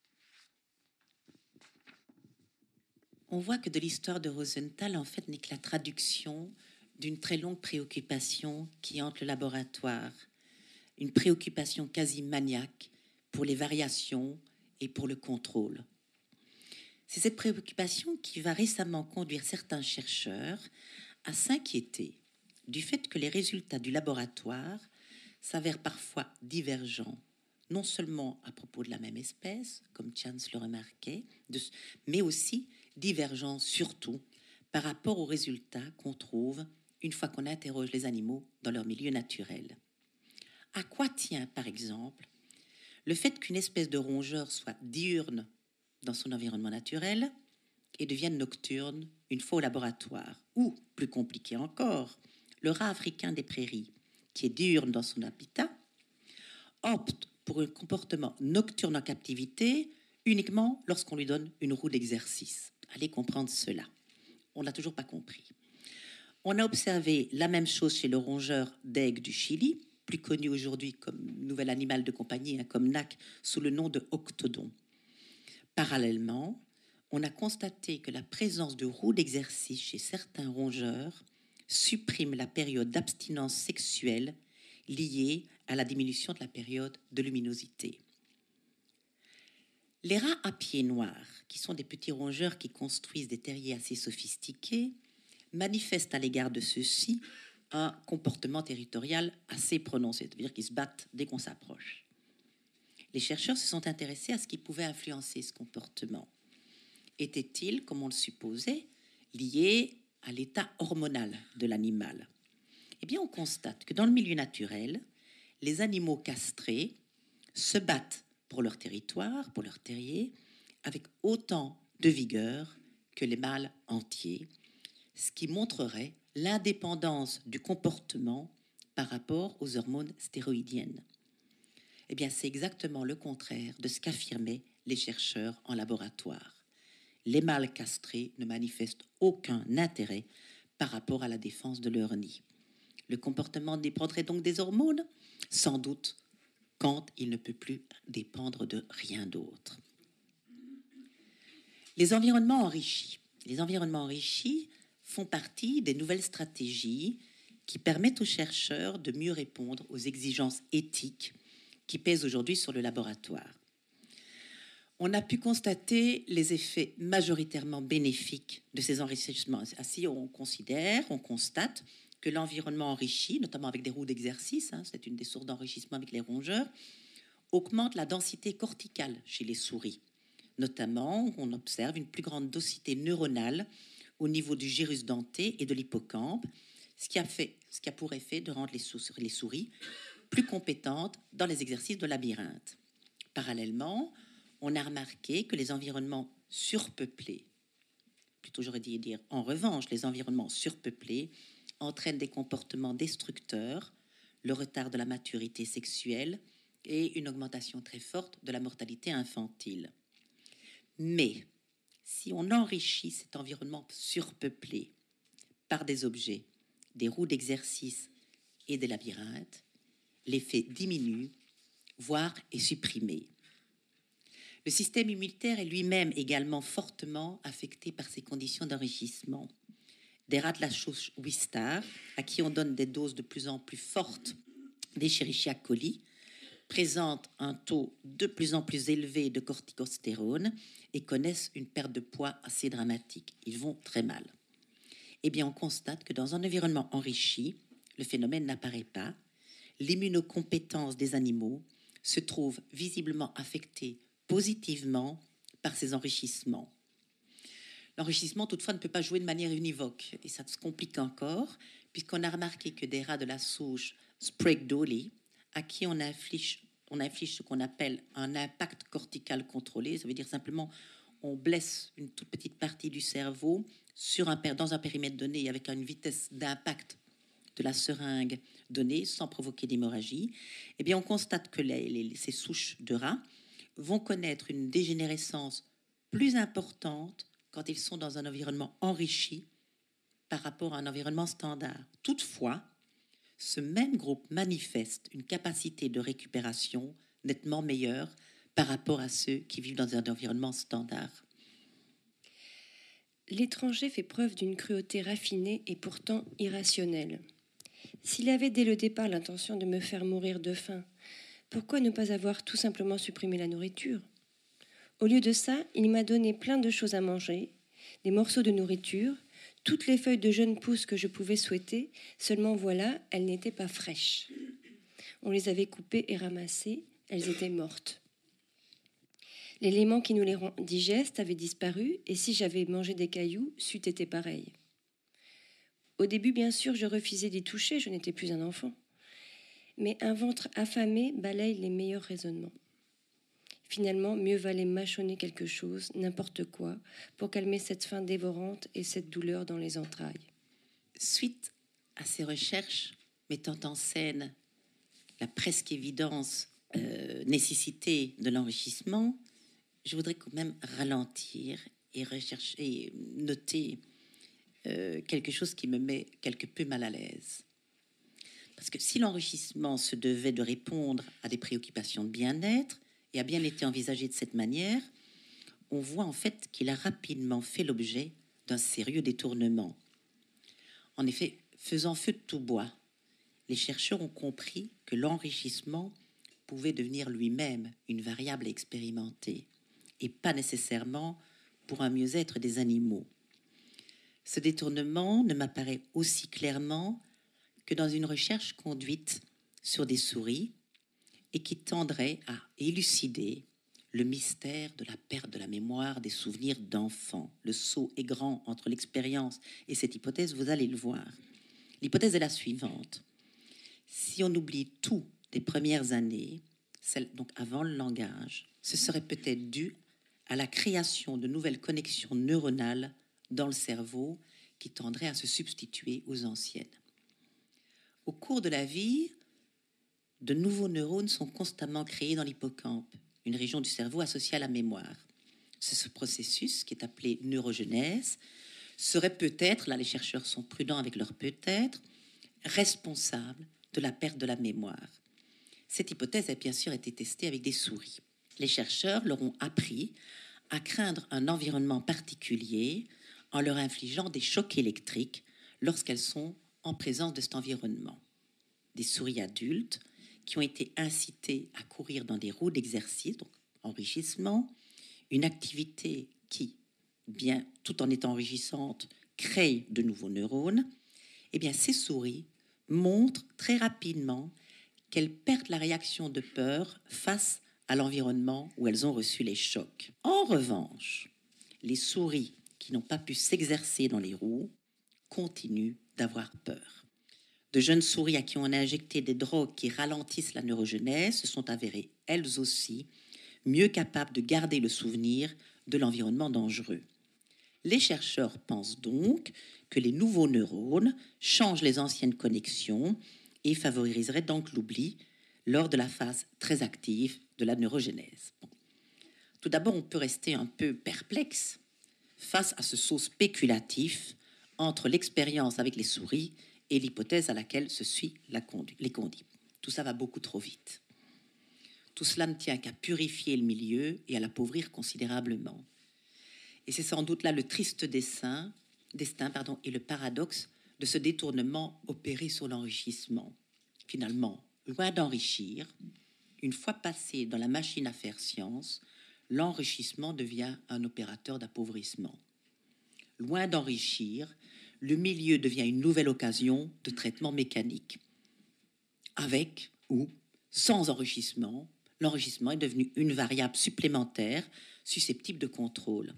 On voit que de l'histoire de Rosenthal, en fait, n'est que la traduction d'une très longue préoccupation qui hante le laboratoire, une préoccupation quasi maniaque pour les variations et pour le contrôle. C'est cette préoccupation qui va récemment conduire certains chercheurs à s'inquiéter du fait que les résultats du laboratoire s'avèrent parfois divergents, non seulement à propos de la même espèce, comme Chance le remarquait, mais aussi divergents surtout par rapport aux résultats qu'on trouve une fois qu'on interroge les animaux dans leur milieu naturel. À quoi tient, par exemple, le fait qu'une espèce de rongeur soit diurne dans son environnement naturel et devienne nocturne une fois au laboratoire? Ou, plus compliqué encore, le rat africain des prairies, qui est diurne dans son habitat, opte pour un comportement nocturne en captivité uniquement lorsqu'on lui donne une roue d'exercice. Allez comprendre cela. On ne l'a toujours pas compris. On a observé la même chose chez le rongeur d'aigle du Chili, plus connu aujourd'hui comme nouvel animal de compagnie, comme NAC, sous le nom de octodon. Parallèlement, on a constaté que la présence de roues d'exercice chez certains rongeurs supprime la période d'abstinence sexuelle liée à la diminution de la période de luminosité. Les rats à pieds noirs, qui sont des petits rongeurs qui construisent des terriers assez sophistiqués, manifestent à l'égard de ceux-ci un comportement territorial assez prononcé, c'est-à-dire qu'ils se battent dès qu'on s'approche. Les chercheurs se sont intéressés à ce qui pouvait influencer ce comportement. Était-il, comme on le supposait, lié à l'état hormonal de l'animal? Eh bien, on constate que dans le milieu naturel, les animaux castrés se battent pour leur territoire, pour leur terrier, avec autant de vigueur que les mâles entiers, ce qui montrerait l'indépendance du comportement par rapport aux hormones stéroïdiennes. Eh bien, c'est exactement le contraire de ce qu'affirmaient les chercheurs en laboratoire. Les mâles castrés ne manifestent aucun intérêt par rapport à la défense de leur nid. Le comportement dépendrait donc des hormones, sans doute, quand il ne peut plus dépendre de rien d'autre. Les environnements enrichis. Les environnements enrichis font partie des nouvelles stratégies qui permettent aux chercheurs de mieux répondre aux exigences éthiques qui pèsent aujourd'hui sur le laboratoire. On a pu constater les effets majoritairement bénéfiques de ces enrichissements. Ainsi, on constate que l'environnement enrichi, notamment avec des roues d'exercice, c'est une des sources d'enrichissement avec les rongeurs, augmente la densité corticale chez les souris. Notamment, on observe une plus grande densité neuronale au niveau du gyrus denté et de l'hippocampe, ce qui a pour effet de rendre les souris plus compétentes dans les exercices de labyrinthe. Parallèlement, on a remarqué que les environnements surpeuplés, plutôt j'aurais dit dire en revanche, les environnements surpeuplés entraînent des comportements destructeurs, le retard de la maturité sexuelle et une augmentation très forte de la mortalité infantile. Mais si on enrichit cet environnement surpeuplé par des objets, des roues d'exercice et des labyrinthes, l'effet diminue, voire est supprimé. Le système immunitaire est lui-même également fortement affecté par ces conditions d'enrichissement. Des rats de la souche Wistar, à qui on donne des doses de plus en plus fortes d'Escherichia coli, présentent un taux de plus en plus élevé de corticostérone et connaissent une perte de poids assez dramatique. Ils vont très mal. Eh bien, on constate que dans un environnement enrichi, le phénomène n'apparaît pas. l'immunocompétence des animaux se trouve visiblement affectée positivement par ces enrichissements. L'enrichissement, toutefois, ne peut pas jouer de manière univoque, et ça se complique encore, puisqu'on a remarqué que des rats de la souche Sprague-Dawley, à qui on inflige ce qu'on appelle un impact cortical contrôlé, ça veut dire simplement on blesse une toute petite partie du cerveau dans un périmètre donné avec une vitesse d'impact de la seringue donnée sans provoquer d'hémorragie, eh bien on constate que ces souches de rats vont connaître une dégénérescence plus importante quand ils sont dans un environnement enrichi par rapport à un environnement standard. Toutefois, ce même groupe manifeste une capacité de récupération nettement meilleure par rapport à ceux qui vivent dans un environnement standard. L'étranger fait preuve d'une cruauté raffinée et pourtant irrationnelle. S'il avait dès le départ l'intention de me faire mourir de faim, pourquoi ne pas avoir tout simplement supprimé la nourriture ? Au lieu de ça, il m'a donné plein de choses à manger, des morceaux de nourriture, toutes les feuilles de jeunes pousses que je pouvais souhaiter, seulement voilà, elles n'étaient pas fraîches. On les avait coupées et ramassées, elles étaient mortes. L'élément qui nous les rend digestes avait disparu, et si j'avais mangé des cailloux, c'eût été pareil. Au début, bien sûr, je refusais d'y toucher, je n'étais plus un enfant. Mais un ventre affamé balaye les meilleurs raisonnements. Finalement, mieux valait mâchonner quelque chose, n'importe quoi, pour calmer cette faim dévorante et cette douleur dans les entrailles. Suite à ces recherches mettant en scène la presque évidence nécessité de l'enrichissement, je voudrais quand même ralentir et rechercher, noter quelque chose qui me met quelque peu mal à l'aise. Parce que si l'enrichissement se devait de répondre à des préoccupations de bien-être et a bien été envisagé de cette manière, on voit en fait qu'il a rapidement fait l'objet d'un sérieux détournement. En effet, faisant feu de tout bois, les chercheurs ont compris que l'enrichissement pouvait devenir lui-même une variable expérimentée et pas nécessairement pour un mieux-être des animaux. Ce détournement ne m'apparaît aussi clairement que dans une recherche conduite sur des souris et qui tendrait à élucider le mystère de la perte de la mémoire des souvenirs d'enfants. Le saut est grand entre l'expérience et cette hypothèse, vous allez le voir. L'hypothèse est la suivante. Si on oublie tout des premières années, celles donc avant le langage, ce serait peut-être dû à la création de nouvelles connexions neuronales dans le cerveau qui tendraient à se substituer aux anciennes. Au cours de la vie, de nouveaux neurones sont constamment créés dans l'hippocampe, une région du cerveau associée à la mémoire. Ce processus, qui est appelé neurogenèse, serait peut-être, là les chercheurs sont prudents avec leur peut-être, responsable de la perte de la mémoire. Cette hypothèse a bien sûr été testée avec des souris. Les chercheurs leur ont appris à craindre un environnement particulier en leur infligeant des chocs électriques lorsqu'elles sont en présence de cet environnement. Des souris adultes qui ont été incitées à courir dans des roues d'exercice, donc enrichissement, une activité qui, bien tout en étant enrichissante, crée de nouveaux neurones. Eh bien, ces souris montrent très rapidement qu'elles perdent la réaction de peur face à l'environnement où elles ont reçu les chocs. En revanche, les souris qui n'ont pas pu s'exercer dans les roues continuent d'avoir peur. De jeunes souris à qui on a injecté des drogues qui ralentissent la neurogenèse se sont avérées, elles aussi, mieux capables de garder le souvenir de l'environnement dangereux. Les chercheurs pensent donc que les nouveaux neurones changent les anciennes connexions et favoriseraient donc l'oubli lors de la phase très active de la neurogenèse. Bon. Tout d'abord, on peut rester un peu perplexe face à ce saut spéculatif entre l'expérience avec les souris et l'hypothèse à laquelle se suit les condits. Tout ça va beaucoup trop vite. Tout cela ne tient qu'à purifier le milieu et à l'appauvrir considérablement. Et c'est sans doute là le triste destin et le paradoxe de ce détournement opéré sur l'enrichissement. Finalement, loin d'enrichir, une fois passé dans la machine à faire science, l'enrichissement devient un opérateur d'appauvrissement. Loin d'enrichir, le milieu devient une nouvelle occasion de traitement mécanique. avec ou sans enrichissement. L'enrichissement est devenu une variable supplémentaire susceptible de contrôle.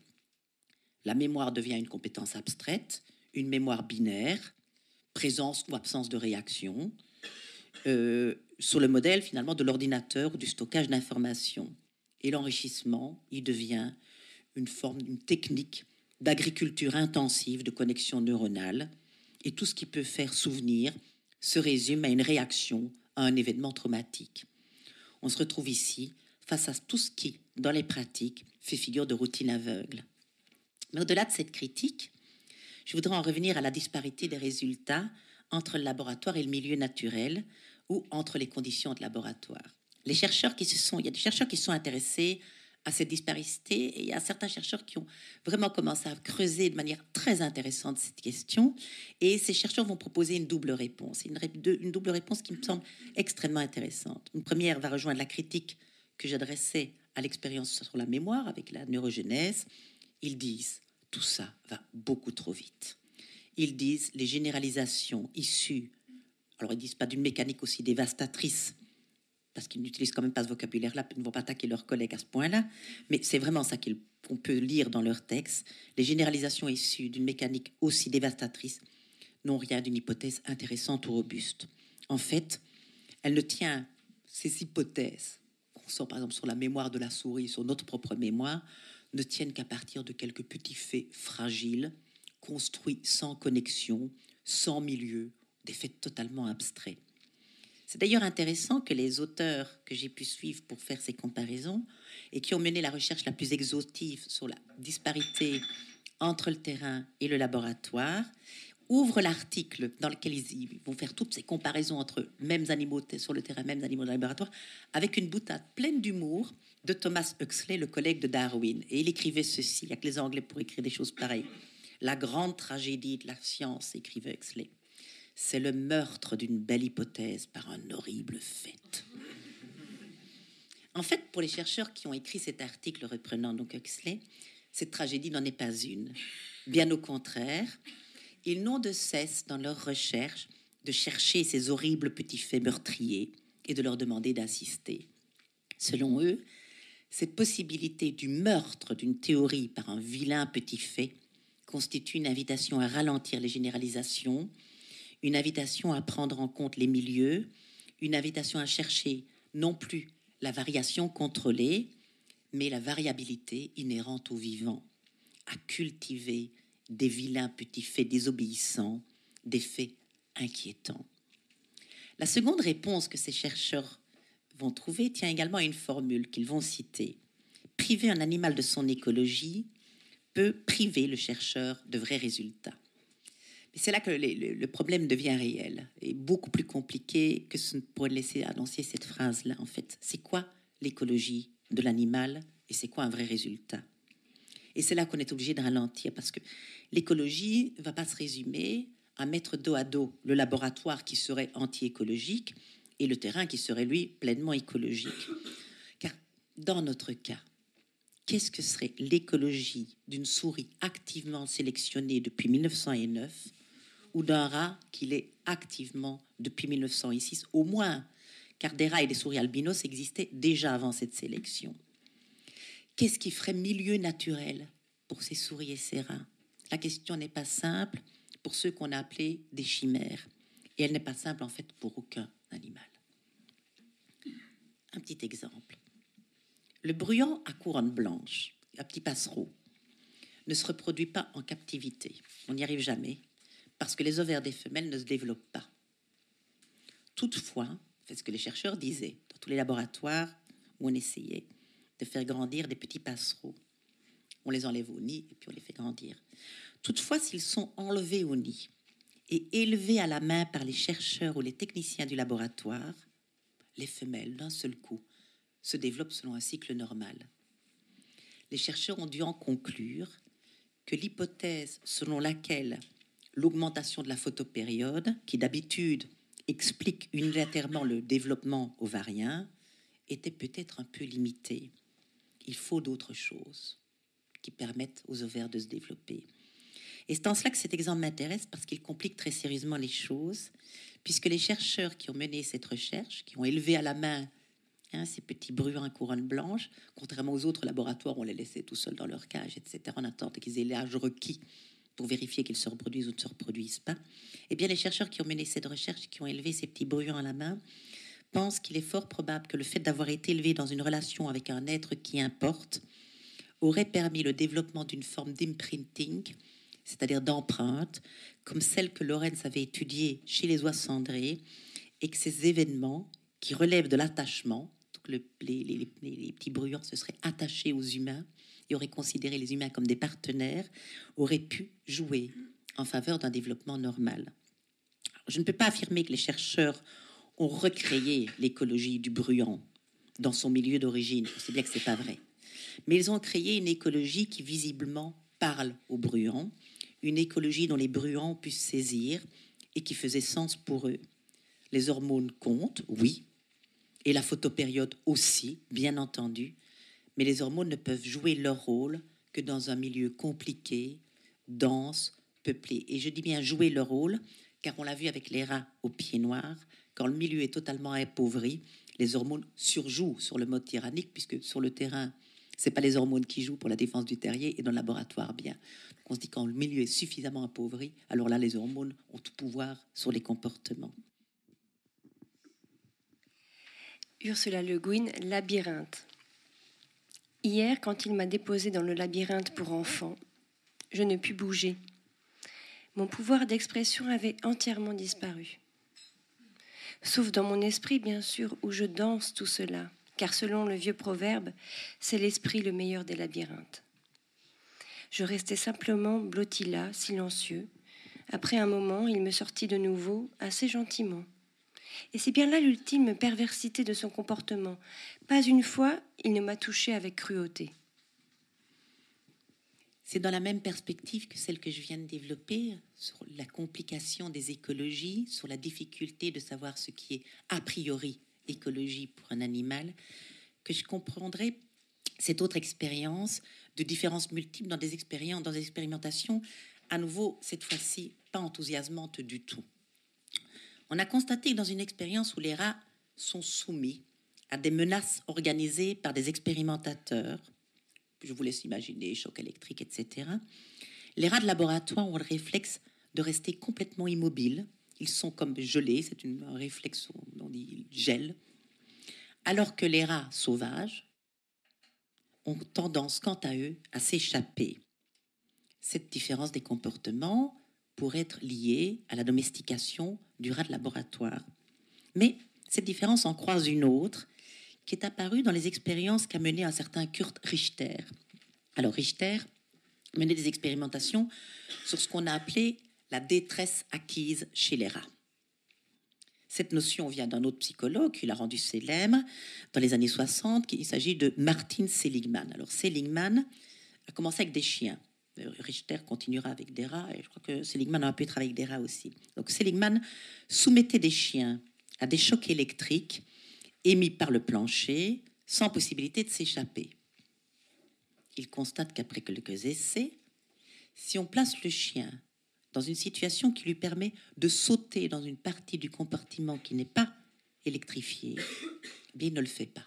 La mémoire devient une compétence abstraite, une mémoire binaire, présence ou absence de réaction, sur le modèle finalement de l'ordinateur ou du stockage d'informations. Et l'enrichissement, il devient une technique d'agriculture intensive de connexion neuronale, et tout ce qui peut faire souvenir se résume à une réaction à un événement traumatique. On se retrouve ici face à tout ce qui, dans les pratiques, fait figure de routine aveugle. Mais au-delà de cette critique, je voudrais en revenir à la disparité des résultats entre le laboratoire et le milieu naturel ou entre les conditions de laboratoire. Il y a des chercheurs qui sont intéressés à cette disparité et il y a certains chercheurs qui ont vraiment commencé à creuser de manière très intéressante cette question et ces chercheurs vont proposer une double réponse, une double réponse qui me semble extrêmement intéressante. Une première va rejoindre la critique que j'adressais à l'expérience sur la mémoire avec la neurogenèse. Ils disent tout ça va beaucoup trop vite. Ils disent les généralisations issues, alors ils disent pas d'une mécanique aussi dévastatrice, parce qu'ils n'utilisent quand même pas ce vocabulaire-là, ils ne vont pas attaquer leurs collègues à ce point-là, mais c'est vraiment ça qu'on peut lire dans leur texte. Les généralisations issues d'une mécanique aussi dévastatrice n'ont rien d'une hypothèse intéressante ou robuste. En fait, elle ne tient, ces hypothèses, qu'on sort par exemple sur la mémoire de la souris, sur notre propre mémoire, ne tiennent qu'à partir de quelques petits faits fragiles, construits sans connexion, sans milieu, des faits totalement abstraits. C'est d'ailleurs intéressant que les auteurs que j'ai pu suivre pour faire ces comparaisons et qui ont mené la recherche la plus exhaustive sur la disparité entre le terrain et le laboratoire ouvrent l'article dans lequel ils vont faire toutes ces comparaisons entre mêmes animaux sur le terrain, mêmes animaux dans le laboratoire, avec une boutade pleine d'humour de Thomas Huxley, le collègue de Darwin. Et il écrivait ceci, il n'y a que les Anglais pour écrire des choses pareilles. La grande tragédie de la science, écrivait Huxley, c'est le meurtre d'une belle hypothèse par un horrible fait. En fait, pour les chercheurs qui ont écrit cet article reprenant donc Huxley, cette tragédie n'en est pas une. Bien au contraire, ils n'ont de cesse dans leur recherche de chercher ces horribles petits faits meurtriers et de leur demander d'assister. Selon eux, cette possibilité du meurtre d'une théorie par un vilain petit fait constitue une invitation à ralentir les généralisations, une invitation à prendre en compte les milieux, une invitation à chercher non plus la variation contrôlée, mais la variabilité inhérente au vivant, à cultiver des vilains petits faits désobéissants, des faits inquiétants. La seconde réponse que ces chercheurs vont trouver tient également à une formule qu'ils vont citer. Priver un animal de son écologie peut priver le chercheur de vrais résultats. Mais c'est là que le problème devient réel et beaucoup plus compliqué que ce ne pourrait laisser annoncer cette phrase-là. En fait, c'est quoi l'écologie de l'animal et c'est quoi un vrai résultat? Et c'est là qu'on est obligé de ralentir parce que l'écologie ne va pas se résumer à mettre dos à dos le laboratoire qui serait anti-écologique et le terrain qui serait, lui, pleinement écologique. Car dans notre cas, qu'est-ce que serait l'écologie d'une souris activement sélectionnée depuis 1909 ou d'un rat qui l'est activement depuis 1906, au moins, car des rats et des souris albinos existaient déjà avant cette sélection. Qu'est-ce qui ferait milieu naturel pour ces souris et ces rats? La question n'est pas simple pour ceux qu'on a appelés des chimères, et elle n'est pas simple en fait pour aucun animal. Un petit exemple. Le bruant à couronne blanche, un petit passereau, ne se reproduit pas en captivité. On n'y arrive jamais, parce que les ovaires des femelles ne se développent pas. Toutefois, c'est ce que les chercheurs disaient dans tous les laboratoires où on essayait de faire grandir des petits passereaux. On les enlève au nid et puis on les fait grandir. Toutefois, s'ils sont enlevés au nid et élevés à la main par les chercheurs ou les techniciens du laboratoire, les femelles, d'un seul coup, se développent selon un cycle normal. Les chercheurs ont dû en conclure que l'hypothèse selon laquelle l'augmentation de la photopériode, qui d'habitude explique unilatéralement le développement ovarien, était peut-être un peu limitée. Il faut d'autres choses qui permettent aux ovaires de se développer. Et c'est en cela que cet exemple m'intéresse, parce qu'il complique très sérieusement les choses, puisque les chercheurs qui ont mené cette recherche, qui ont élevé à la main ces petits bruins à couronne blanche, contrairement aux autres laboratoires où on les laissait tout seuls dans leur cage, etc., en attente qu'ils aient l'âge requis pour vérifier qu'ils se reproduisent ou ne se reproduisent pas, eh bien, les chercheurs qui ont mené cette recherche, qui ont élevé ces petits bruins à la main, pensent qu'il est fort probable que le fait d'avoir été élevé dans une relation avec un être qui importe aurait permis le développement d'une forme d'imprinting, c'est-à-dire d'empreinte, comme celle que Lorenz avait étudiée chez les oies cendrées, et que ces événements qui relèvent de l'attachement, donc les petits bruants se seraient attachés aux humains et auraient considéré les humains comme des partenaires, auraient pu jouer en faveur d'un développement normal. Alors, je ne peux pas affirmer que les chercheurs ont recréé l'écologie du bruant dans son milieu d'origine. Je sais bien que ce n'est pas vrai. Mais ils ont créé une écologie qui visiblement parle aux bruants, une écologie dont les bruants puissent saisir et qui faisait sens pour eux. Les hormones comptent, oui, et la photopériode aussi, bien entendu, mais les hormones ne peuvent jouer leur rôle que dans un milieu compliqué, dense, peuplé. Et je dis bien jouer leur rôle, car on l'a vu avec les rats au pied noir, quand le milieu est totalement appauvri, les hormones surjouent sur le mode tyrannique, puisque sur le terrain, ce n'est pas les hormones qui jouent pour la défense du terrier, et dans le laboratoire, bien. Donc on se dit quand le milieu est suffisamment appauvri, alors là, les hormones ont tout pouvoir sur les comportements. Ursula Le Guin, labyrinthe. Hier, quand il m'a déposé dans le labyrinthe pour enfants, je ne pus bouger. Mon pouvoir d'expression avait entièrement disparu. Sauf dans mon esprit, bien sûr, où je danse tout cela, car selon le vieux proverbe, c'est l'esprit le meilleur des labyrinthes. Je restais simplement blotti là, silencieux. Après un moment, il me sortit de nouveau, assez gentiment. Et c'est bien là l'ultime perversité de son comportement. Pas une fois, il ne m'a touché avec cruauté. C'est dans la même perspective que celle que je viens de développer, sur la complication des écologies, sur la difficulté de savoir ce qui est a priori écologie pour un animal, que je comprendrai cette autre expérience de différences multiples dans des expérimentations, à nouveau, cette fois-ci, pas enthousiasmantes du tout. On a constaté que dans une expérience où les rats sont soumis à des menaces organisées par des expérimentateurs, je vous laisse imaginer, choc électrique, etc., les rats de laboratoire ont le réflexe de rester complètement immobiles. Ils sont comme gelés, c'est un réflexe, on dit gel, alors que les rats sauvages ont tendance, quant à eux, à s'échapper. Cette différence des comportements pourrait être liée à la domestication du rat de laboratoire. Mais cette différence en croise une autre qui est apparue dans les expériences qu'a menées un certain Kurt Richter. Alors Richter menait des expérimentations sur ce qu'on a appelé la détresse acquise chez les rats. Cette notion vient d'un autre psychologue qui l'a rendu célèbre dans les années 60, il s'agit de Martin Seligman. Alors Seligman a commencé avec des chiens. Richter continuera avec des rats, et je crois que Seligman a un peu travaillé avec des rats aussi. Donc Seligman soumettait des chiens à des chocs électriques émis par le plancher, sans possibilité de s'échapper. Il constate qu'après quelques essais, si on place le chien dans une situation qui lui permet de sauter dans une partie du compartiment qui n'est pas électrifiée, bien, il ne le fait pas.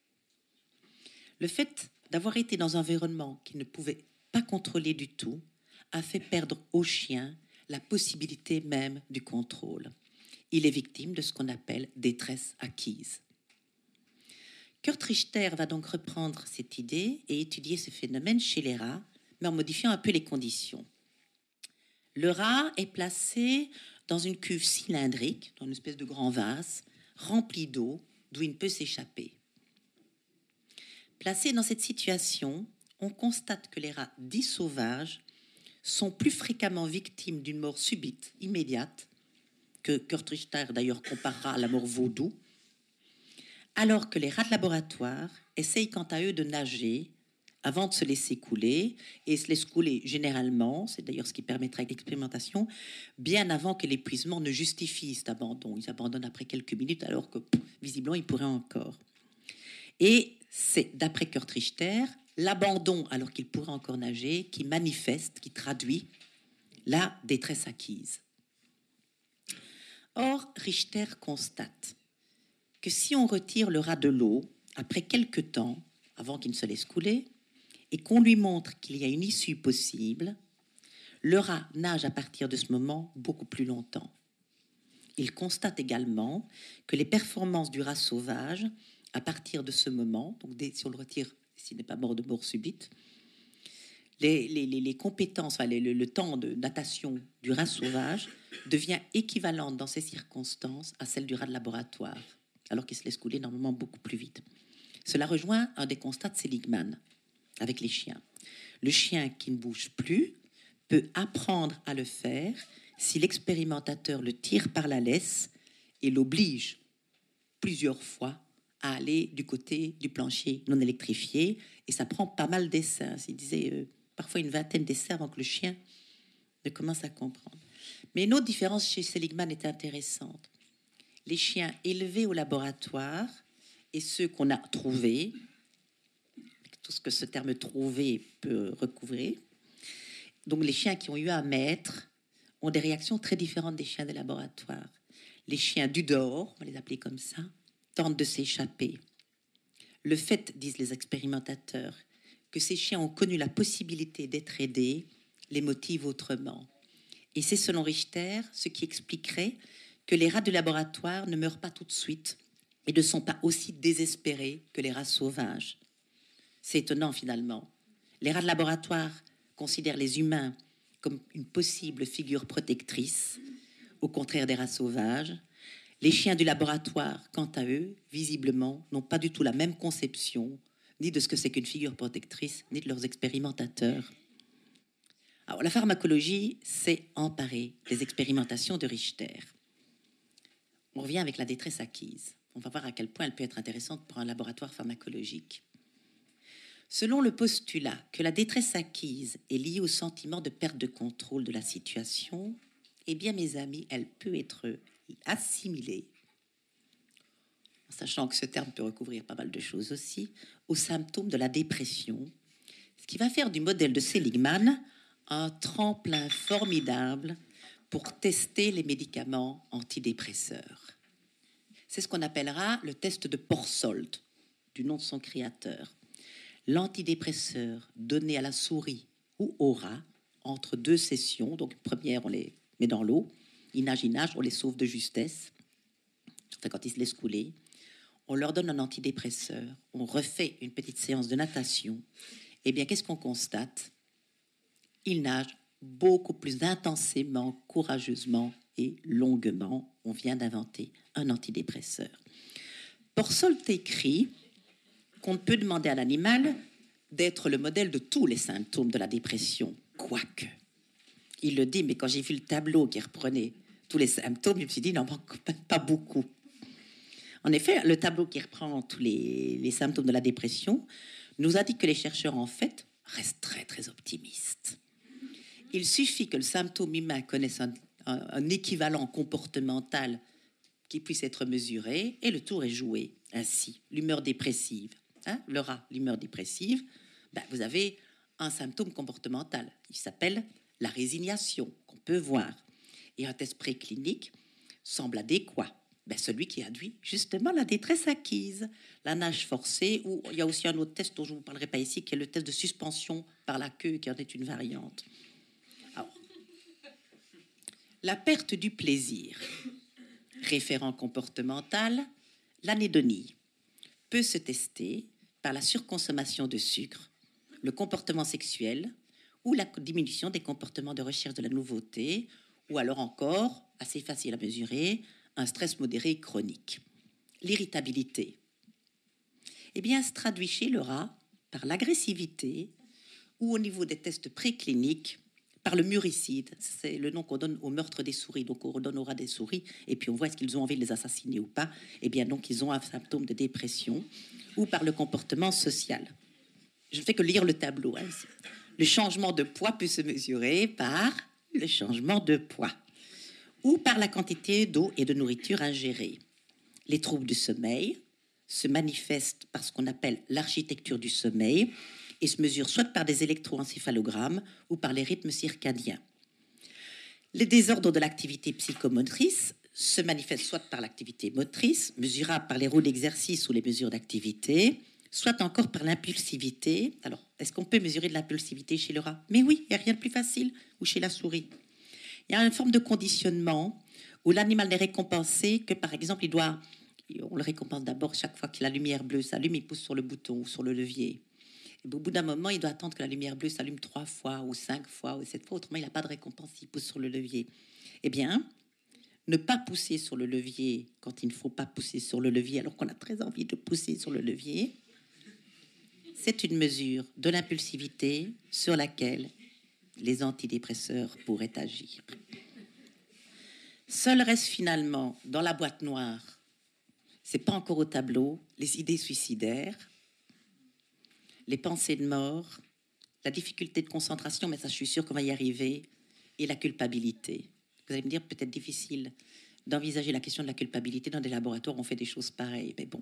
Le fait d'avoir été dans un environnement qu'il ne pouvait pas contrôler du tout a fait perdre au chien la possibilité même du contrôle. Il est victime de ce qu'on appelle détresse acquise. Kurt Richter va donc reprendre cette idée et étudier ce phénomène chez les rats, mais en modifiant un peu les conditions. Le rat est placé dans une cuve cylindrique, dans une espèce de grand vase, rempli d'eau, d'où il ne peut s'échapper. Placé dans cette situation, on constate que les rats dits sauvages sont plus fréquemment victimes d'une mort subite, immédiate, que Kurt Richter d'ailleurs comparera à la mort vaudou, alors que les rats de laboratoire essayent quant à eux de nager avant de se laisser couler, et se laissent couler généralement, c'est d'ailleurs ce qui permettra avec l'expérimentation, bien avant que l'épuisement ne justifie cet abandon. Ils abandonnent après quelques minutes, alors que visiblement ils pourraient encore. Et c'est, d'après Kurt Richter, l'abandon, alors qu'ils pourraient encore nager, qui manifeste, qui traduit la détresse acquise. Or, Richter constate que si on retire le rat de l'eau, après quelques temps, avant qu'il ne se laisse couler, et qu'on lui montre qu'il y a une issue possible, le rat nage à partir de ce moment beaucoup plus longtemps. Il constate également que les performances du rat sauvage, à partir de ce moment, donc si on le retire, s'il n'est pas mort de mort subite, les compétences, enfin, le temps de natation du rat sauvage devient équivalente dans ces circonstances à celle du rat de laboratoire, alors qu'il se laisse couler normalement beaucoup plus vite. Cela rejoint un des constats de Seligman avec les chiens. Le chien qui ne bouge plus peut apprendre à le faire si l'expérimentateur le tire par la laisse et l'oblige plusieurs fois à aller du côté du plancher non électrifié. Et ça prend pas mal d'essais. Il disait parfois une vingtaine d'essais avant que le chien ne commence à comprendre. Mais une autre différence chez Seligman est intéressante. Les chiens élevés au laboratoire et ceux qu'on a trouvés, tout ce que ce terme « trouver » peut recouvrir, donc les chiens qui ont eu un maître ont des réactions très différentes des chiens des laboratoires. Les chiens du dehors, on va les appeler comme ça, tentent de s'échapper. Le fait, disent les expérimentateurs, que ces chiens ont connu la possibilité d'être aidés les motive autrement. Et c'est selon Richter ce qui expliquerait que les rats de laboratoire ne meurent pas tout de suite et ne sont pas aussi désespérés que les rats sauvages. C'est étonnant finalement. Les rats de laboratoire considèrent les humains comme une possible figure protectrice, au contraire des rats sauvages. Les chiens du laboratoire, quant à eux, visiblement, n'ont pas du tout la même conception, ni de ce que c'est qu'une figure protectrice, ni de leurs expérimentateurs. Alors, la pharmacologie s'est emparée des expérimentations de Richter. On revient avec la détresse acquise. On va voir à quel point elle peut être intéressante pour un laboratoire pharmacologique. Selon le postulat que la détresse acquise est liée au sentiment de perte de contrôle de la situation, eh bien, mes amis, elle peut être assimilée, en sachant que ce terme peut recouvrir pas mal de choses aussi, aux symptômes de la dépression, ce qui va faire du modèle de Seligman un tremplin formidable pour tester les médicaments antidépresseurs. C'est ce qu'on appellera le test de Porsold, du nom de son créateur. L'antidépresseur donné à la souris ou au rat entre deux sessions, donc première on les met dans l'eau, ils nagent, on les sauve de justesse, enfin, quand ils se laissent couler, on leur donne un antidépresseur, on refait une petite séance de natation, et bien qu'est-ce qu'on constate? Ils nagent beaucoup plus intensément, courageusement et longuement. On vient d'inventer un antidépresseur. Porsold écrit qu'on peut demander à l'animal d'être le modèle de tous les symptômes de la dépression, quoique. Il le dit, mais quand j'ai vu le tableau qui reprenait tous les symptômes, je me suis dit, il n'en manque pas beaucoup. En effet, le tableau qui reprend tous les symptômes de la dépression nous indique que les chercheurs, en fait, restent très, très optimistes. Il suffit que le symptôme humain connaisse un équivalent comportemental qui puisse être mesuré et le tour est joué. Ainsi, l'humeur dépressive, le rat, l'humeur dépressive, vous avez un symptôme comportemental. Il s'appelle la résignation, qu'on peut voir. Et un test préclinique semble adéquat. Celui qui induit justement la détresse acquise, la nage forcée, ou il y a aussi un autre test dont je ne vous parlerai pas ici, qui est le test de suspension par la queue, qui en est une variante. Alors, la perte du plaisir, référent comportemental, l'anédonie, peut se tester par la surconsommation de sucre, le comportement sexuel ou la diminution des comportements de recherche de la nouveauté, ou alors encore, assez facile à mesurer, un stress modéré chronique. L'irritabilité, se traduit chez le rat par l'agressivité ou au niveau des tests précliniques par le muricide. C'est le nom qu'on donne au meurtre des souris. Donc on redonne au rat des souris et puis on voit est-ce qu'ils ont envie de les assassiner ou pas. Donc ils ont un symptôme de dépression ou par le comportement social. Je ne fais que lire le tableau. Le changement de poids peut se mesurer par le changement de poids ou par la quantité d'eau et de nourriture ingérée. Les troubles du sommeil se manifestent par ce qu'on appelle l'architecture du sommeil et se mesurent soit par des électroencéphalogrammes ou par les rythmes circadiens. Les désordres de l'activité psychomotrice se manifeste soit par l'activité motrice, mesurable par les rôles d'exercice ou les mesures d'activité, soit encore par l'impulsivité. Alors, est-ce qu'on peut mesurer de l'impulsivité chez le rat? Mais oui, il n'y a rien de plus facile, ou chez la souris. Il y a une forme de conditionnement où l'animal n'est récompensé que, par exemple, on le récompense d'abord chaque fois que la lumière bleue s'allume, il pousse sur le bouton ou sur le levier. Et au bout d'un moment, il doit attendre que la lumière bleue s'allume 3 fois ou 5 fois ou 7 fois, autrement il n'a pas de récompense s'il pousse sur le levier. Eh bien, ne pas pousser sur le levier quand il ne faut pas pousser sur le levier alors qu'on a très envie de pousser sur le levier, c'est une mesure de l'impulsivité sur laquelle les antidépresseurs pourraient agir. Seul reste finalement dans la boîte noire, c'est pas encore au tableau, les idées suicidaires, les pensées de mort, la difficulté de concentration, mais ça je suis sûre qu'on va y arriver, et la culpabilité. Vous allez me dire peut-être difficile d'envisager la question de la culpabilité dans des laboratoires où on fait des choses pareilles, mais bon.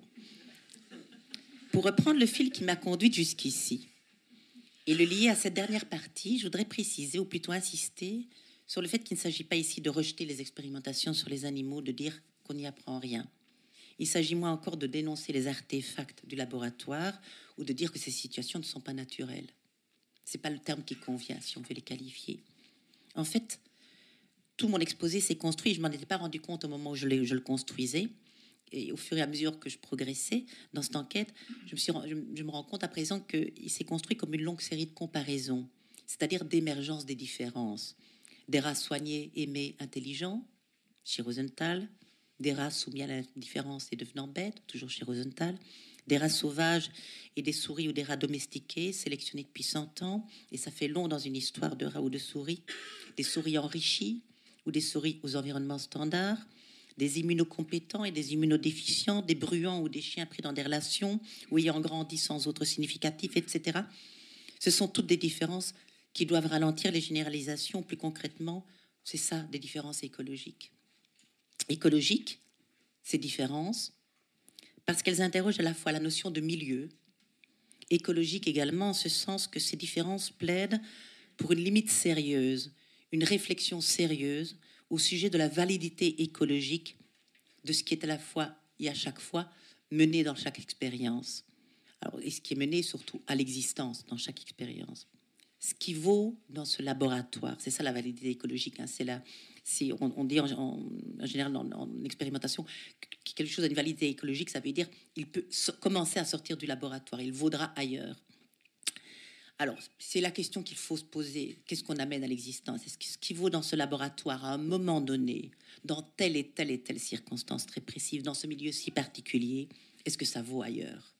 Pour reprendre le fil qui m'a conduite jusqu'ici et le lier à cette dernière partie, je voudrais préciser, ou plutôt insister, sur le fait qu'il ne s'agit pas ici de rejeter les expérimentations sur les animaux, de dire qu'on n'y apprend rien. Il s'agit moins encore de dénoncer les artefacts du laboratoire ou de dire que ces situations ne sont pas naturelles. Ce n'est pas le terme qui convient si on veut les qualifier. En fait, tout mon exposé s'est construit. Je ne m'en étais pas rendu compte au moment où je le construisais. Et au fur et à mesure que je progressais dans cette enquête, je me rends compte à présent qu'il s'est construit comme une longue série de comparaisons, c'est-à-dire d'émergence des différences. Des rats soignés, aimés, intelligents, chez Rosenthal. Des rats soumis à l'indifférence et devenant bêtes, toujours chez Rosenthal. Des rats sauvages et des souris ou des rats domestiqués, sélectionnés depuis 100 ans. Et ça fait long dans une histoire de rats ou de souris. Des souris enrichies ou des souris aux environnements standards. Des immunocompétents et des immunodéficients, des bruants ou des chiens pris dans des relations ou ayant grandi sans autre significatif, etc. Ce sont toutes des différences qui doivent ralentir les généralisations. Plus concrètement, c'est ça, des différences écologiques. Écologiques, ces différences, parce qu'elles interrogent à la fois la notion de milieu, écologique également, en ce sens que ces différences plaident pour une limite sérieuse, une réflexion sérieuse au sujet de la validité écologique de ce qui est à la fois et à chaque fois mené dans chaque expérience. Alors, et ce qui est mené surtout à l'existence dans chaque expérience. Ce qui vaut dans ce laboratoire, c'est ça la validité écologique. Hein, on dit en général en expérimentation que quelque chose a une validité écologique, ça veut dire qu'il peut commencer à sortir du laboratoire, il vaudra ailleurs. Alors, c'est la question qu'il faut se poser. Qu'est-ce qu'on amène à l'existence? Est-ce que ce qui vaut dans ce laboratoire à un moment donné, dans telle et telle circonstance très précise, dans ce milieu si particulier, est-ce que ça vaut ailleurs?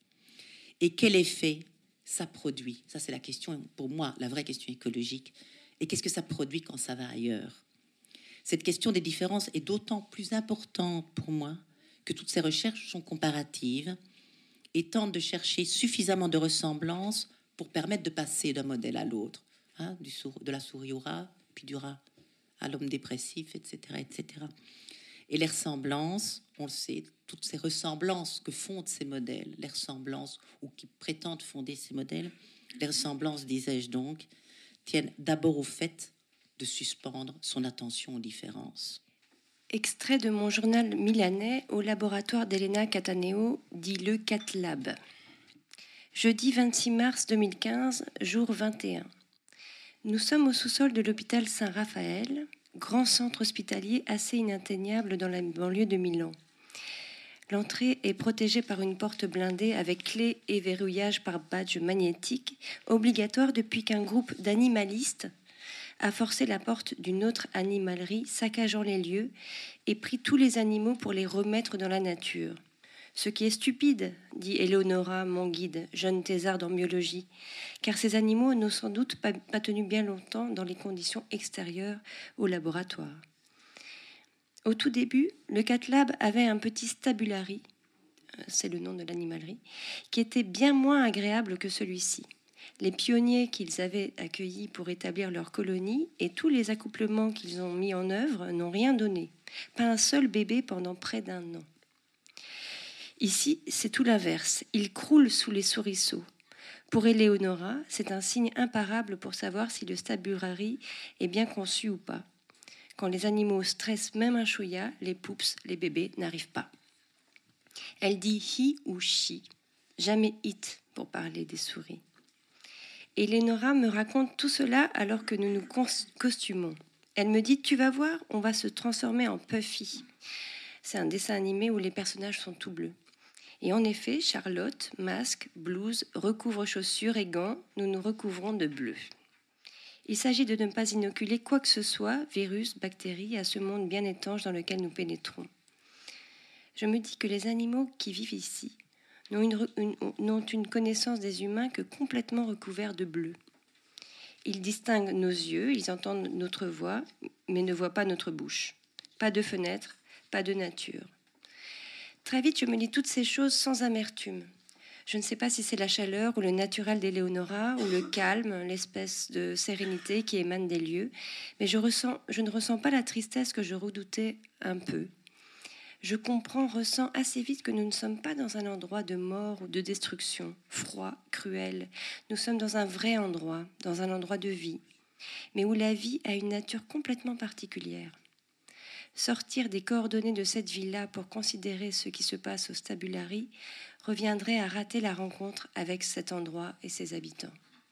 Et quel effet ça produit? Ça, c'est la question, pour moi, la vraie question écologique. Et qu'est-ce que ça produit quand ça va ailleurs? Cette question des différences est d'autant plus importante pour moi que toutes ces recherches sont comparatives et tentent de chercher suffisamment de ressemblances pour permettre de passer d'un modèle à l'autre, hein, de la souris au rat, puis du rat à l'homme dépressif, etc., etc. Et les ressemblances, on le sait, toutes ces ressemblances que fondent ces modèles, les ressemblances ou qui prétendent fonder ces modèles, les ressemblances, disais-je donc, tiennent d'abord au fait de suspendre son attention aux différences. Extrait de mon journal milanais au laboratoire d'Elena Cataneo, dit le CatLab. Jeudi 26 mars 2015, jour 21. Nous sommes au sous-sol de l'hôpital Saint-Raphaël, grand centre hospitalier assez inatteignable dans la banlieue de Milan. L'entrée est protégée par une porte blindée avec clé et verrouillage par badge magnétique, obligatoire depuis qu'un groupe d'animalistes a forcé la porte d'une autre animalerie, saccageant les lieux et pris tous les animaux pour les remettre dans la nature. Ce qui est stupide, dit Eleonora, mon guide, jeune thésarde en biologie, car ces animaux n'ont sans doute pas tenu bien longtemps dans les conditions extérieures au laboratoire. Au tout début, le CatLab avait un petit stabulari, c'est le nom de l'animalerie, qui était bien moins agréable que celui-ci. Les pionniers qu'ils avaient accueillis pour établir leur colonie et tous les accouplements qu'ils ont mis en œuvre n'ont rien donné. Pas un seul bébé pendant près d'1 an. Ici, c'est tout l'inverse. Ils croulent sous les souriceaux. Pour Eleonora, c'est un signe imparable pour savoir si le stabulari est bien conçu ou pas. Quand les animaux stressent même un chouïa, les poups, les bébés, n'arrivent pas. Elle dit he ou she, jamais it pour parler des souris. Eleonora me raconte tout cela alors que nous nous costumons. Elle me dit, tu vas voir, on va se transformer en Puffy. C'est un dessin animé où les personnages sont tout bleus. Et en effet, Charlotte, masque, blouse, recouvre-chaussures et gants, nous nous recouvrons de bleu. Il s'agit de ne pas inoculer quoi que ce soit, virus, bactéries, à ce monde bien étanche dans lequel nous pénétrons. Je me dis que les animaux qui vivent ici n'ont une connaissance des humains que complètement recouverts de bleu. Ils distinguent nos yeux, ils entendent notre voix, mais ne voient pas notre bouche. Pas de fenêtre, pas de nature. Très vite, je me dis toutes ces choses sans amertume. Je ne sais pas si c'est la chaleur ou le naturel d'Eleonora ou le calme, l'espèce de sérénité qui émane des lieux, mais je ne ressens pas la tristesse que je redoutais un peu. Je ressens assez vite que nous ne sommes pas dans un endroit de mort ou de destruction, froid, cruel. Nous sommes dans un vrai endroit, dans un endroit de vie, mais où la vie a une nature complètement particulière. Sortir des coordonnées de cette ville-là pour considérer ce qui se passe au Stabulari reviendrait à rater la rencontre avec cet endroit et ses habitants.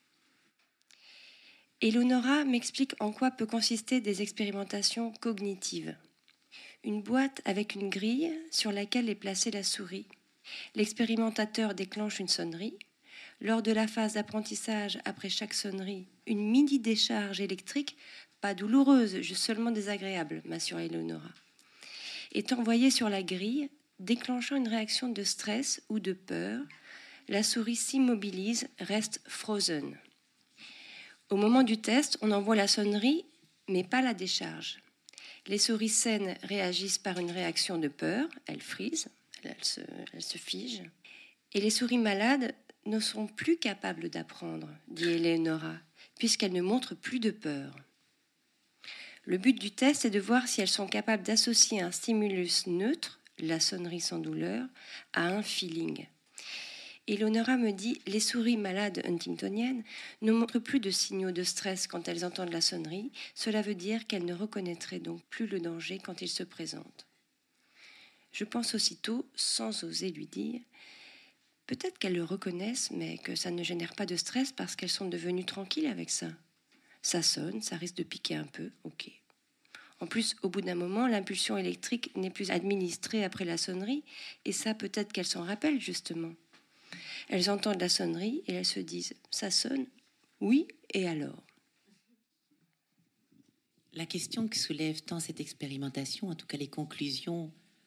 Eleonora m'explique en quoi peut consister des expérimentations cognitives. Une boîte avec une grille sur laquelle est placée la souris. L'expérimentateur déclenche une sonnerie. Lors de la phase d'apprentissage, après chaque sonnerie, une mini-décharge électrique, pas douloureuse, juste seulement désagréable, m'assure Eleonora, est envoyée sur la grille, déclenchant une réaction de stress ou de peur. La souris s'immobilise, reste frozen. Au moment du test, on envoie la sonnerie, mais pas la décharge. Les souris saines réagissent par une réaction de peur, elles frisent, elles se figent. Et les souris malades ne sont plus capables d'apprendre, dit Eleonora, puisqu'elles ne montrent plus de peur. Le but du test est de voir si elles sont capables d'associer un stimulus neutre, la sonnerie sans douleur, à un feeling. Eleonora me dit « Les souris malades huntingtoniennes ne montrent plus de signaux de stress quand elles entendent la sonnerie. Cela veut dire qu'elles ne reconnaîtraient donc plus le danger quand il se présente. » Je pense aussitôt, sans oser lui dire « Peut-être qu'elles le reconnaissent, mais que ça ne génère pas de stress parce qu'elles sont devenues tranquilles avec ça. Ça sonne, ça risque de piquer un peu, ok. En plus, au bout d'un moment, l'impulsion électrique n'est plus administrée après la sonnerie, et ça, peut-être qu'elles s'en rappellent justement. » Elles entendent la sonnerie et elles se disent « ça sonne, oui, et alors ?» La question que soulève tant cette expérimentation, en tout cas les conclusions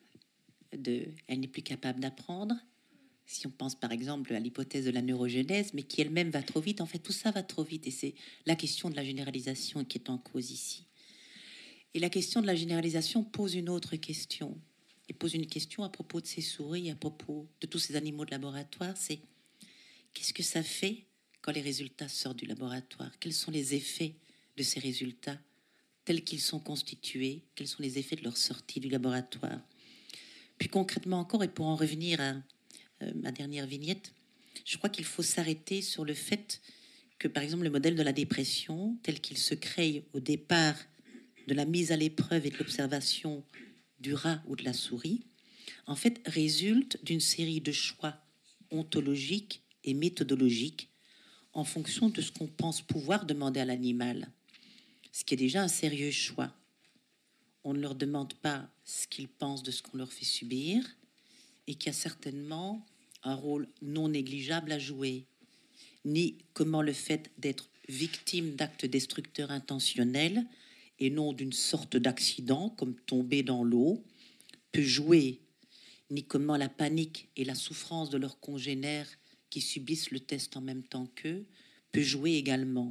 de « elle n'est plus capable d'apprendre », si on pense par exemple à l'hypothèse de la neurogenèse, mais qui elle-même va trop vite, en fait tout ça va trop vite, et c'est la question de la généralisation qui est en cause ici. Et la question de la généralisation pose une autre question, et pose une question à propos de ces souris, à propos de tous ces animaux de laboratoire, c'est qu'est-ce que ça fait quand les résultats sortent du laboratoire? Quels sont les effets de ces résultats tels qu'ils sont constitués? Quels sont les effets de leur sortie du laboratoire? Puis concrètement encore, et pour en revenir à ma dernière vignette, je crois qu'il faut s'arrêter sur le fait que, par exemple, le modèle de la dépression, tel qu'il se crée au départ de la mise à l'épreuve et de l'observation du rat ou de la souris, en fait, résulte d'une série de choix ontologiques et méthodologiques en fonction de ce qu'on pense pouvoir demander à l'animal, ce qui est déjà un sérieux choix. On ne leur demande pas ce qu'ils pensent de ce qu'on leur fait subir et qui a certainement un rôle non négligeable à jouer, ni comment le fait d'être victime d'actes destructeurs intentionnels et non d'une sorte d'accident comme tomber dans l'eau peut jouer, ni comment la panique et la souffrance de leurs congénères qui subissent le test en même temps qu'eux peut jouer également.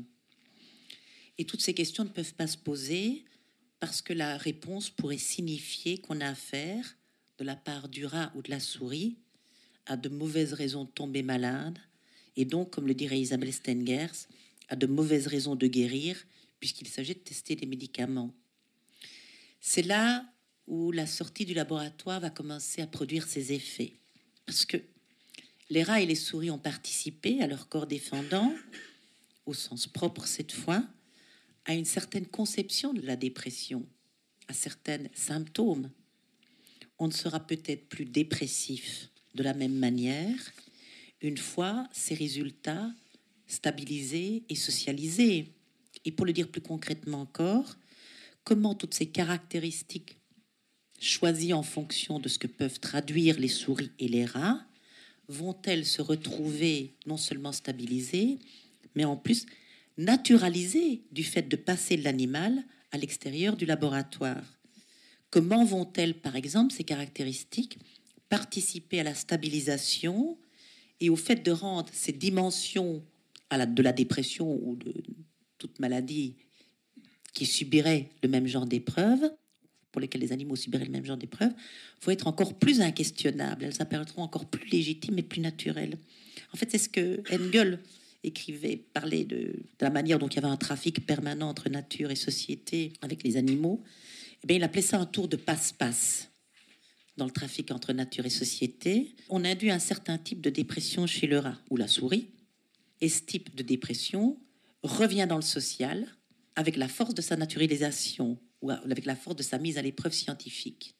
Et toutes ces questions ne peuvent pas se poser parce que la réponse pourrait signifier qu'on a affaire, de la part du rat ou de la souris, à de mauvaises raisons de tomber malade, et donc, comme le dirait Isabelle Stengers, à de mauvaises raisons de guérir, puisqu'il s'agit de tester des médicaments. C'est là où la sortie du laboratoire va commencer à produire ses effets. Parce que les rats et les souris ont participé à leur corps défendant, au sens propre cette fois, à une certaine conception de la dépression. à certains symptômes, on ne sera peut-être plus dépressif de la même manière une fois ces résultats stabilisés et socialisés. Et pour le dire plus concrètement encore, comment toutes ces caractéristiques choisies en fonction de ce que peuvent traduire les souris et les rats vont-elles se retrouver non seulement stabilisées, mais en plus naturalisées du fait de passer l'animal à l'extérieur du laboratoire? Comment vont-elles, par exemple, ces caractéristiques participer à la stabilisation et au fait de rendre ces dimensions de la dépression ou de toute maladie qui subirait le même genre d'épreuve, pour lesquelles les animaux subiraient le même genre d'épreuve, vont être encore plus inquestionnables. Elles apparaîtront encore plus légitimes et plus naturelles. En fait, c'est ce que Engel écrivait, parlait de la manière dont il y avait un trafic permanent entre nature et société avec les animaux. Eh bien, il appelait ça un tour de passe-passe dans le trafic entre nature et société. On induit un certain type de dépression chez le rat ou la souris, et ce type de dépression revient dans le social avec la force de sa naturalisation ou avec la force de sa mise à l'épreuve scientifique.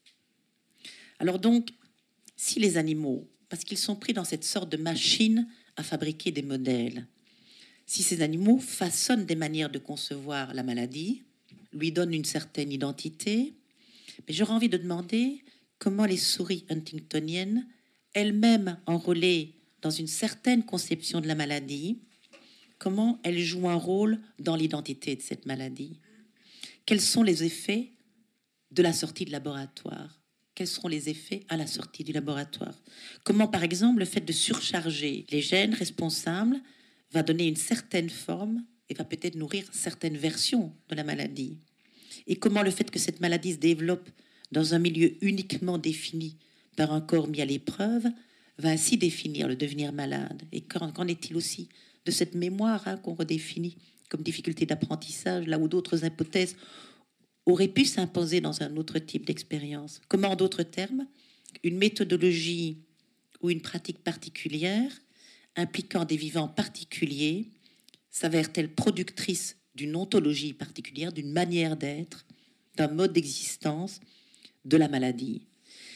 Alors donc, si les animaux, parce qu'ils sont pris dans cette sorte de machine à fabriquer des modèles, si ces animaux façonnent des manières de concevoir la maladie, lui donnent une certaine identité, mais j'aurais envie de demander comment les souris huntingtoniennes, elles-mêmes enrôlées dans une certaine conception de la maladie, comment elles jouent un rôle dans l'identité de cette maladie. Quels sont les effets de la sortie de laboratoire? Quels seront les effets à la sortie du laboratoire? Comment, par exemple, le fait de surcharger les gènes responsables va donner une certaine forme et va peut-être nourrir certaines versions de la maladie? Et comment le fait que cette maladie se développe dans un milieu uniquement défini par un corps mis à l'épreuve va ainsi définir le devenir malade? Et qu'en est-il aussi de cette mémoire qu'on redéfinit comme difficulté d'apprentissage, là où d'autres hypothèses auraient pu s'imposer dans un autre type d'expérience? Comment, en d'autres termes, une méthodologie ou une pratique particulière impliquant des vivants particuliers s'avère-t-elle productrice d'une ontologie particulière, d'une manière d'être, d'un mode d'existence de la maladie?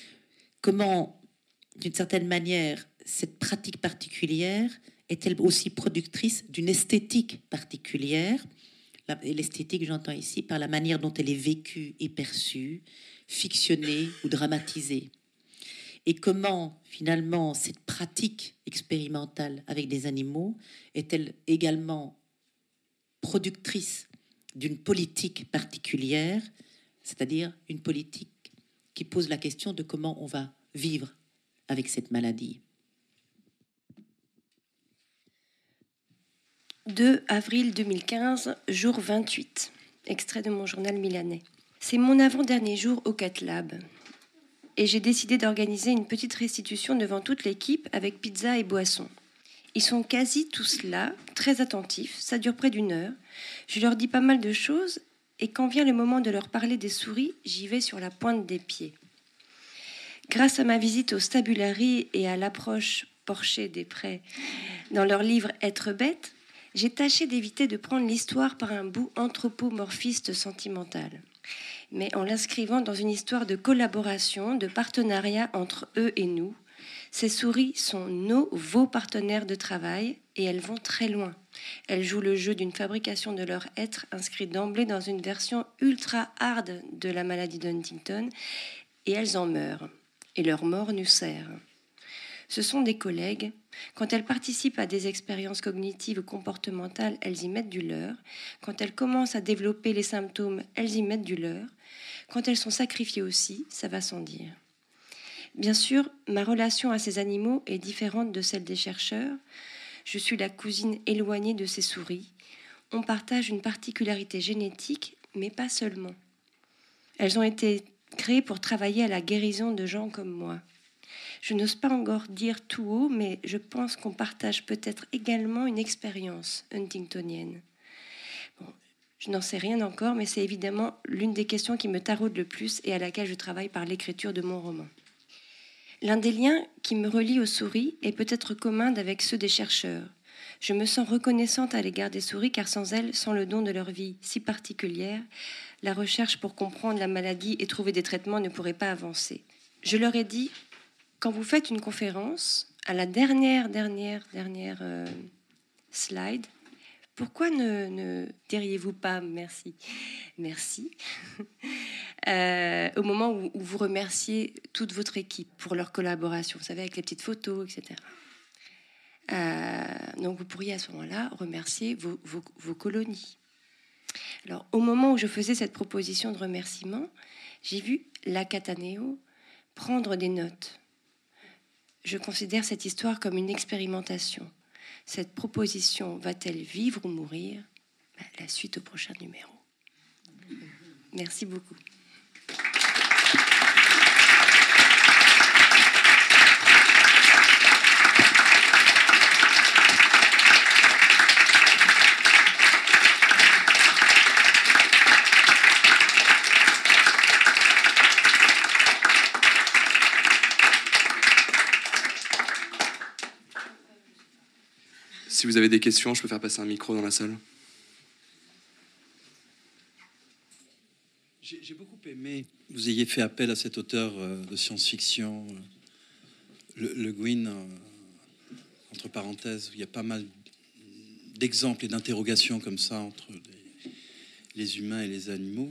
Comment, d'une certaine manière, cette pratique particulière est-elle aussi productrice d'une esthétique particulière? Et l'esthétique, j'entends ici, par la manière dont elle est vécue et perçue, fictionnée ou dramatisée. Et comment, finalement, cette pratique expérimentale avec des animaux est-elle également productrice d'une politique particulière, c'est-à-dire une politique qui pose la question de comment on va vivre avec cette maladie. 2 avril 2015, jour 28. Extrait de mon journal milanais. C'est mon avant-dernier jour au Cat Lab. Et j'ai décidé d'organiser une petite restitution devant toute l'équipe avec pizza et boisson. Ils sont quasi tous là, très attentifs. Ça dure près d'1 heure. Je leur dis pas mal de choses. Et quand vient le moment de leur parler des souris, j'y vais sur la pointe des pieds. Grâce à ma visite au Stabulary et à l'approche Porcher des Prés dans leur livre Être bête, j'ai tâché d'éviter de prendre l'histoire par un bout anthropomorphiste sentimental, mais en l'inscrivant dans une histoire de collaboration, de partenariat entre eux et nous. Ces souris sont vos partenaires de travail et elles vont très loin. Elles jouent le jeu d'une fabrication de leur être inscrit d'emblée dans une version ultra hard de la maladie d'Huntington et elles en meurent. Et leur mort nous sert. Ce sont des collègues. Quand elles participent à des expériences cognitives ou comportementales, elles y mettent du leur. Quand elles commencent à développer les symptômes, elles y mettent du leur. Quand elles sont sacrifiées aussi, ça va sans dire. Bien sûr, ma relation à ces animaux est différente de celle des chercheurs. Je suis la cousine éloignée de ces souris. On partage une particularité génétique, mais pas seulement. Elles ont été créées pour travailler à la guérison de gens comme moi. Je n'ose pas encore dire tout haut, mais je pense qu'on partage peut-être également une expérience huntingtonienne. Bon, je n'en sais rien encore, mais c'est évidemment l'une des questions qui me taraude le plus et à laquelle je travaille par l'écriture de mon roman. L'un des liens qui me relie aux souris est peut-être commun avec ceux des chercheurs. Je me sens reconnaissante à l'égard des souris car sans elles, sans le don de leur vie si particulière, la recherche pour comprendre la maladie et trouver des traitements ne pourrait pas avancer. Je leur ai dit, quand vous faites une conférence, à la dernière slide, pourquoi ne diriez-vous pas merci au moment où vous remerciez toute votre équipe pour leur collaboration, vous savez, avec les petites photos, etc. Donc vous pourriez à ce moment-là remercier vos colonies. Alors au moment où je faisais cette proposition de remerciement, j'ai vu la Cataneo prendre des notes. Je considère cette histoire comme une expérimentation. Cette proposition va-t-elle vivre ou mourir? La suite au prochain numéro. Merci beaucoup. Si vous avez des questions, je peux faire passer un micro dans la salle. J'ai beaucoup aimé que vous ayez fait appel à cet auteur de science-fiction, Le Guin, entre parenthèses, où il y a pas mal d'exemples et d'interrogations comme ça entre les humains et les animaux.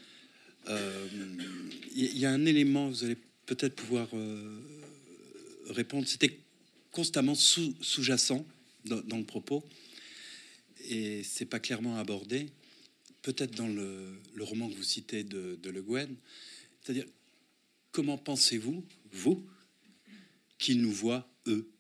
Il y a un élément, vous allez peut-être pouvoir répondre, c'était constamment sous-jacent dans le propos, et c'est pas clairement abordé, peut-être dans le roman que vous citez de Le Guen, c'est-à-dire comment pensez-vous, vous, qu'ils nous voient, eux?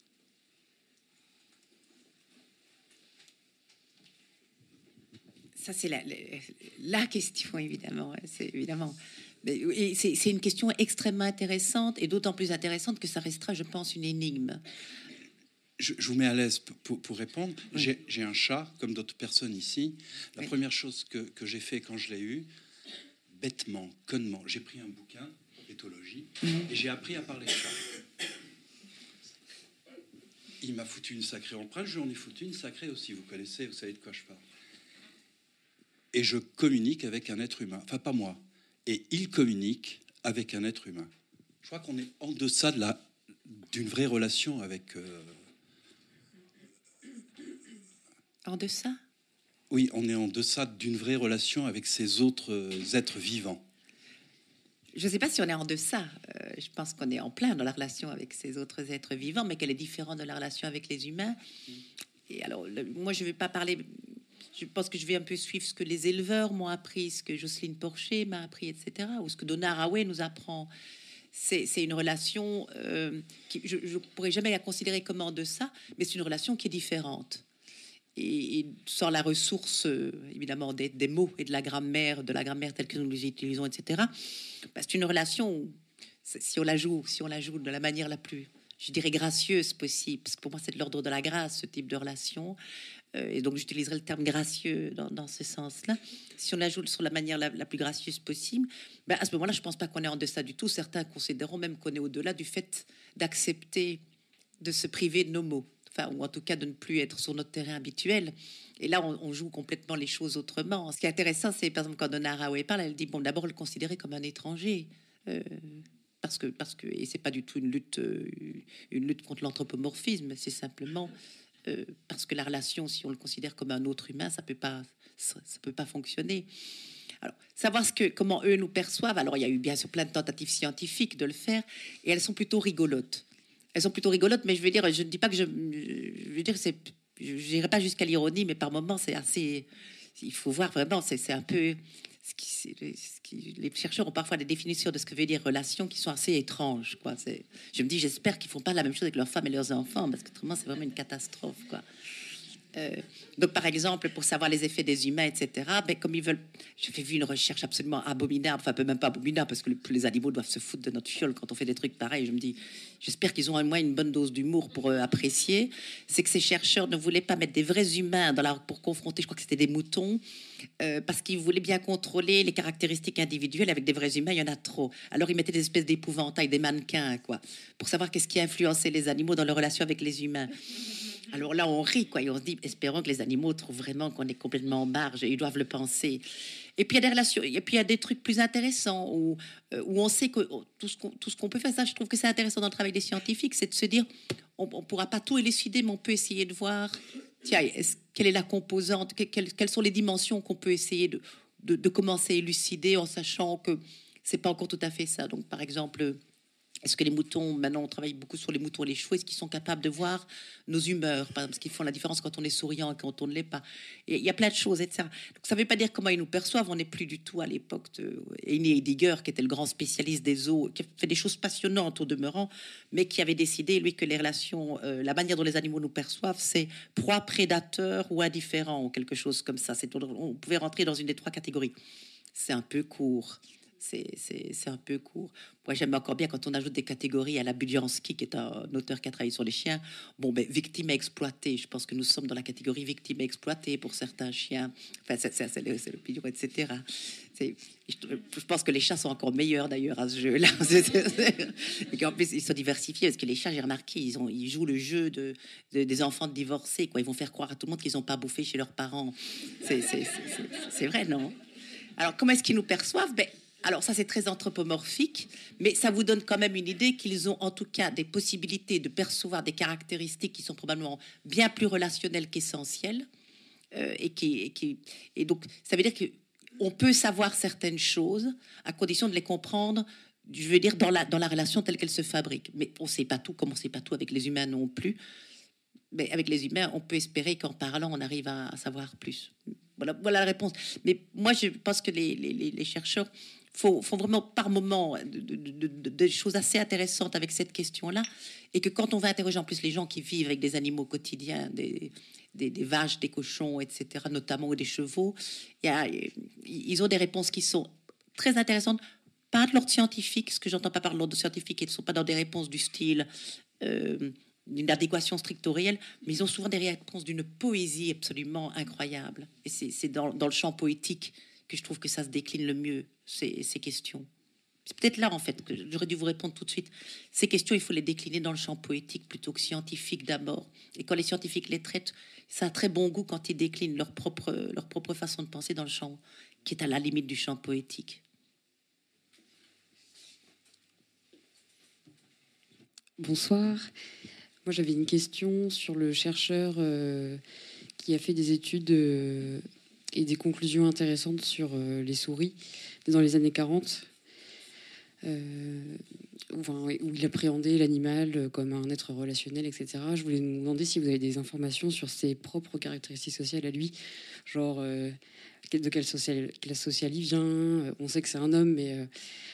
Ça, c'est la question, évidemment. C'est évidemment. Et c'est une question extrêmement intéressante, et d'autant plus intéressante que ça restera, je pense, une énigme. Je vous mets à l'aise pour répondre. Oui. J'ai un chat, comme d'autres personnes ici. La oui. Première chose que j'ai fait quand je l'ai eu, bêtement, connement, j'ai pris un bouquin d'éthologie et j'ai appris à parler chat. Il m'a foutu une sacrée empreinte, je lui en ai foutu une sacrée aussi. Vous connaissez, vous savez de quoi je parle. Et je communique avec un être humain. Enfin, pas moi. Et il communique avec un être humain. Je crois qu'on est en deçà d'une vraie relation avec... En deçà? Oui, on est en deçà d'une vraie relation avec ces autres êtres vivants. Je ne sais pas si on est en deçà. Je pense qu'on est en plein dans la relation avec ces autres êtres vivants, mais qu'elle est différente de la relation avec les humains. Et alors, moi, je ne vais pas parler... Je pense que je vais un peu suivre ce que les éleveurs m'ont appris, ce que Jocelyne Porcher m'a appris, etc., ou ce que Donna Haraway nous apprend. C'est une relation qui... Je ne pourrais jamais la considérer comme en deçà, mais c'est une relation qui est différente. Et sans la ressource, évidemment, des mots et de la grammaire telle que nous les utilisons, etc. Bah, c'est une relation où, si on la joue de la manière la plus, je dirais, gracieuse possible, parce que pour moi, c'est de l'ordre de la grâce, ce type de relation. Et donc, j'utiliserai le terme gracieux dans ce sens-là. Si on la joue sur la manière la plus gracieuse possible, bah, à ce moment-là, je ne pense pas qu'on est en deçà du tout. Certains considéreront même qu'on est au-delà du fait d'accepter de se priver de nos mots. Enfin, ou en tout cas de ne plus être sur notre terrain habituel. Et là, on joue complètement les choses autrement. Ce qui est intéressant, c'est par exemple quand Donna Haraway parle, elle dit bon, d'abord le considérer comme un étranger, parce que et c'est pas du tout une lutte contre l'anthropomorphisme, c'est simplement parce que la relation, si on le considère comme un autre humain, ça peut pas fonctionner. Alors, savoir comment eux nous perçoivent. Alors, il y a eu bien sûr plein de tentatives scientifiques de le faire, et elles sont plutôt rigolotes. Elles sont plutôt rigolotes, mais je veux dire, je ne dis pas que je veux dire, je n'irai pas jusqu'à l'ironie, mais par moments, c'est assez. Il faut voir vraiment, c'est un peu. Les chercheurs ont parfois des définitions de ce que veut dire relation qui sont assez étranges, quoi. Je me dis, j'espère qu'ils font pas la même chose avec leurs femmes et leurs enfants, parce que autrement, c'est vraiment une catastrophe, quoi. Donc, par exemple, pour savoir les effets des humains, etc., ben, comme ils veulent... J'ai vu une recherche absolument abominable, enfin, même pas abominable, parce que les animaux doivent se foutre de notre fiole quand on fait des trucs pareils. Je me dis, j'espère qu'ils ont au moins une bonne dose d'humour pour apprécier. C'est que ces chercheurs ne voulaient pas mettre des vrais humains pour confronter, je crois que c'était des moutons, parce qu'ils voulaient bien contrôler les caractéristiques individuelles. Avec des vrais humains, il y en a trop. Alors, ils mettaient des espèces d'épouvantails, des mannequins, quoi, pour savoir qu'est-ce qui influençait les animaux dans leur relation avec les humains. Alors là, on rit, quoi, et on se dit, espérons que les animaux trouvent vraiment qu'on est complètement en marge, et ils doivent le penser. Et puis il y a des relations, et puis il y a des trucs plus intéressants où on sait que tout ce qu'on peut faire. Ça, je trouve que c'est intéressant dans le travail des scientifiques, c'est de se dire, on pourra pas tout élucider, mais on peut essayer de voir, tiens, quelle est la composante, quelles sont les dimensions qu'on peut essayer de commencer à élucider en sachant que c'est pas encore tout à fait ça. Donc, par exemple, est-ce que les moutons, maintenant on travaille beaucoup sur les moutons et les chevaux, est-ce qu'ils sont capables de voir nos humeurs, par exemple, ce qu'ils font la différence quand on est souriant et quand on ne l'est pas. Et il y a plein de choses, etc. Donc ça ne veut pas dire comment ils nous perçoivent, on n'est plus du tout à l'époque de Heidegger, qui était le grand spécialiste des zoos, qui a fait des choses passionnantes au demeurant, mais qui avait décidé, lui, que les relations, la manière dont les animaux nous perçoivent, c'est proie, prédateur ou indifférent, ou quelque chose comme ça. On pouvait rentrer dans une des trois catégories. C'est un peu court. C'est un peu court. Moi, j'aime encore bien quand on ajoute des catégories à la Budiansky, qui est un auteur qui a travaillé sur les chiens. Bon, ben, victime et exploité. Je pense que nous sommes dans la catégorie victime et exploité pour certains chiens. Enfin, c'est le pignon, etc. Je pense que les chats sont encore meilleurs, d'ailleurs, à ce jeu-là. Et qu'en plus, ils sont diversifiés, parce que les chats, j'ai remarqué, ils jouent le jeu des enfants divorcés, quoi. Ils vont faire croire à tout le monde qu'ils n'ont pas bouffé chez leurs parents. C'est vrai, non? Alors, comment est-ce qu'ils nous perçoivent? Alors ça, c'est très anthropomorphique, mais ça vous donne quand même une idée qu'ils ont en tout cas des possibilités de percevoir des caractéristiques qui sont probablement bien plus relationnelles qu'essentielles. Et donc, ça veut dire qu'on peut savoir certaines choses à condition de les comprendre, je veux dire, dans la relation telle qu'elle se fabrique. Mais on ne sait pas tout, comme on ne sait pas tout avec les humains non plus. Mais avec les humains, on peut espérer qu'en parlant, on arrive à savoir plus. Voilà la réponse. Mais moi, je pense que les chercheurs font vraiment par moment des choses assez intéressantes avec cette question-là, et que quand on va interroger en plus les gens qui vivent avec des animaux quotidiens, des vaches, des cochons, etc., notamment, ou des chevaux, ils ont des réponses qui sont très intéressantes, pas de l'ordre scientifique, ce que j'entends pas par l'ordre scientifique, ils ne sont pas dans des réponses du style d'une adéquation stricte au réel, mais ils ont souvent des réponses d'une poésie absolument incroyable. Et c'est dans le champ poétique que je trouve que ça se décline le mieux, ces questions. C'est peut-être là, en fait, que j'aurais dû vous répondre tout de suite. Ces questions, il faut les décliner dans le champ poétique plutôt que scientifique d'abord. Et quand les scientifiques les traitent, ça a très bon goût quand ils déclinent leur propre façon de penser dans le champ, qui est à la limite du champ poétique. Bonsoir. Moi, j'avais une question sur le chercheur qui a fait des études et des conclusions intéressantes sur les souris dans les années 40, où il appréhendait l'animal comme un être relationnel, etc. Je voulais vous demander si vous avez des informations sur ses propres caractéristiques sociales à lui, genre de quelle classe sociale il vient. On sait que c'est un homme, mais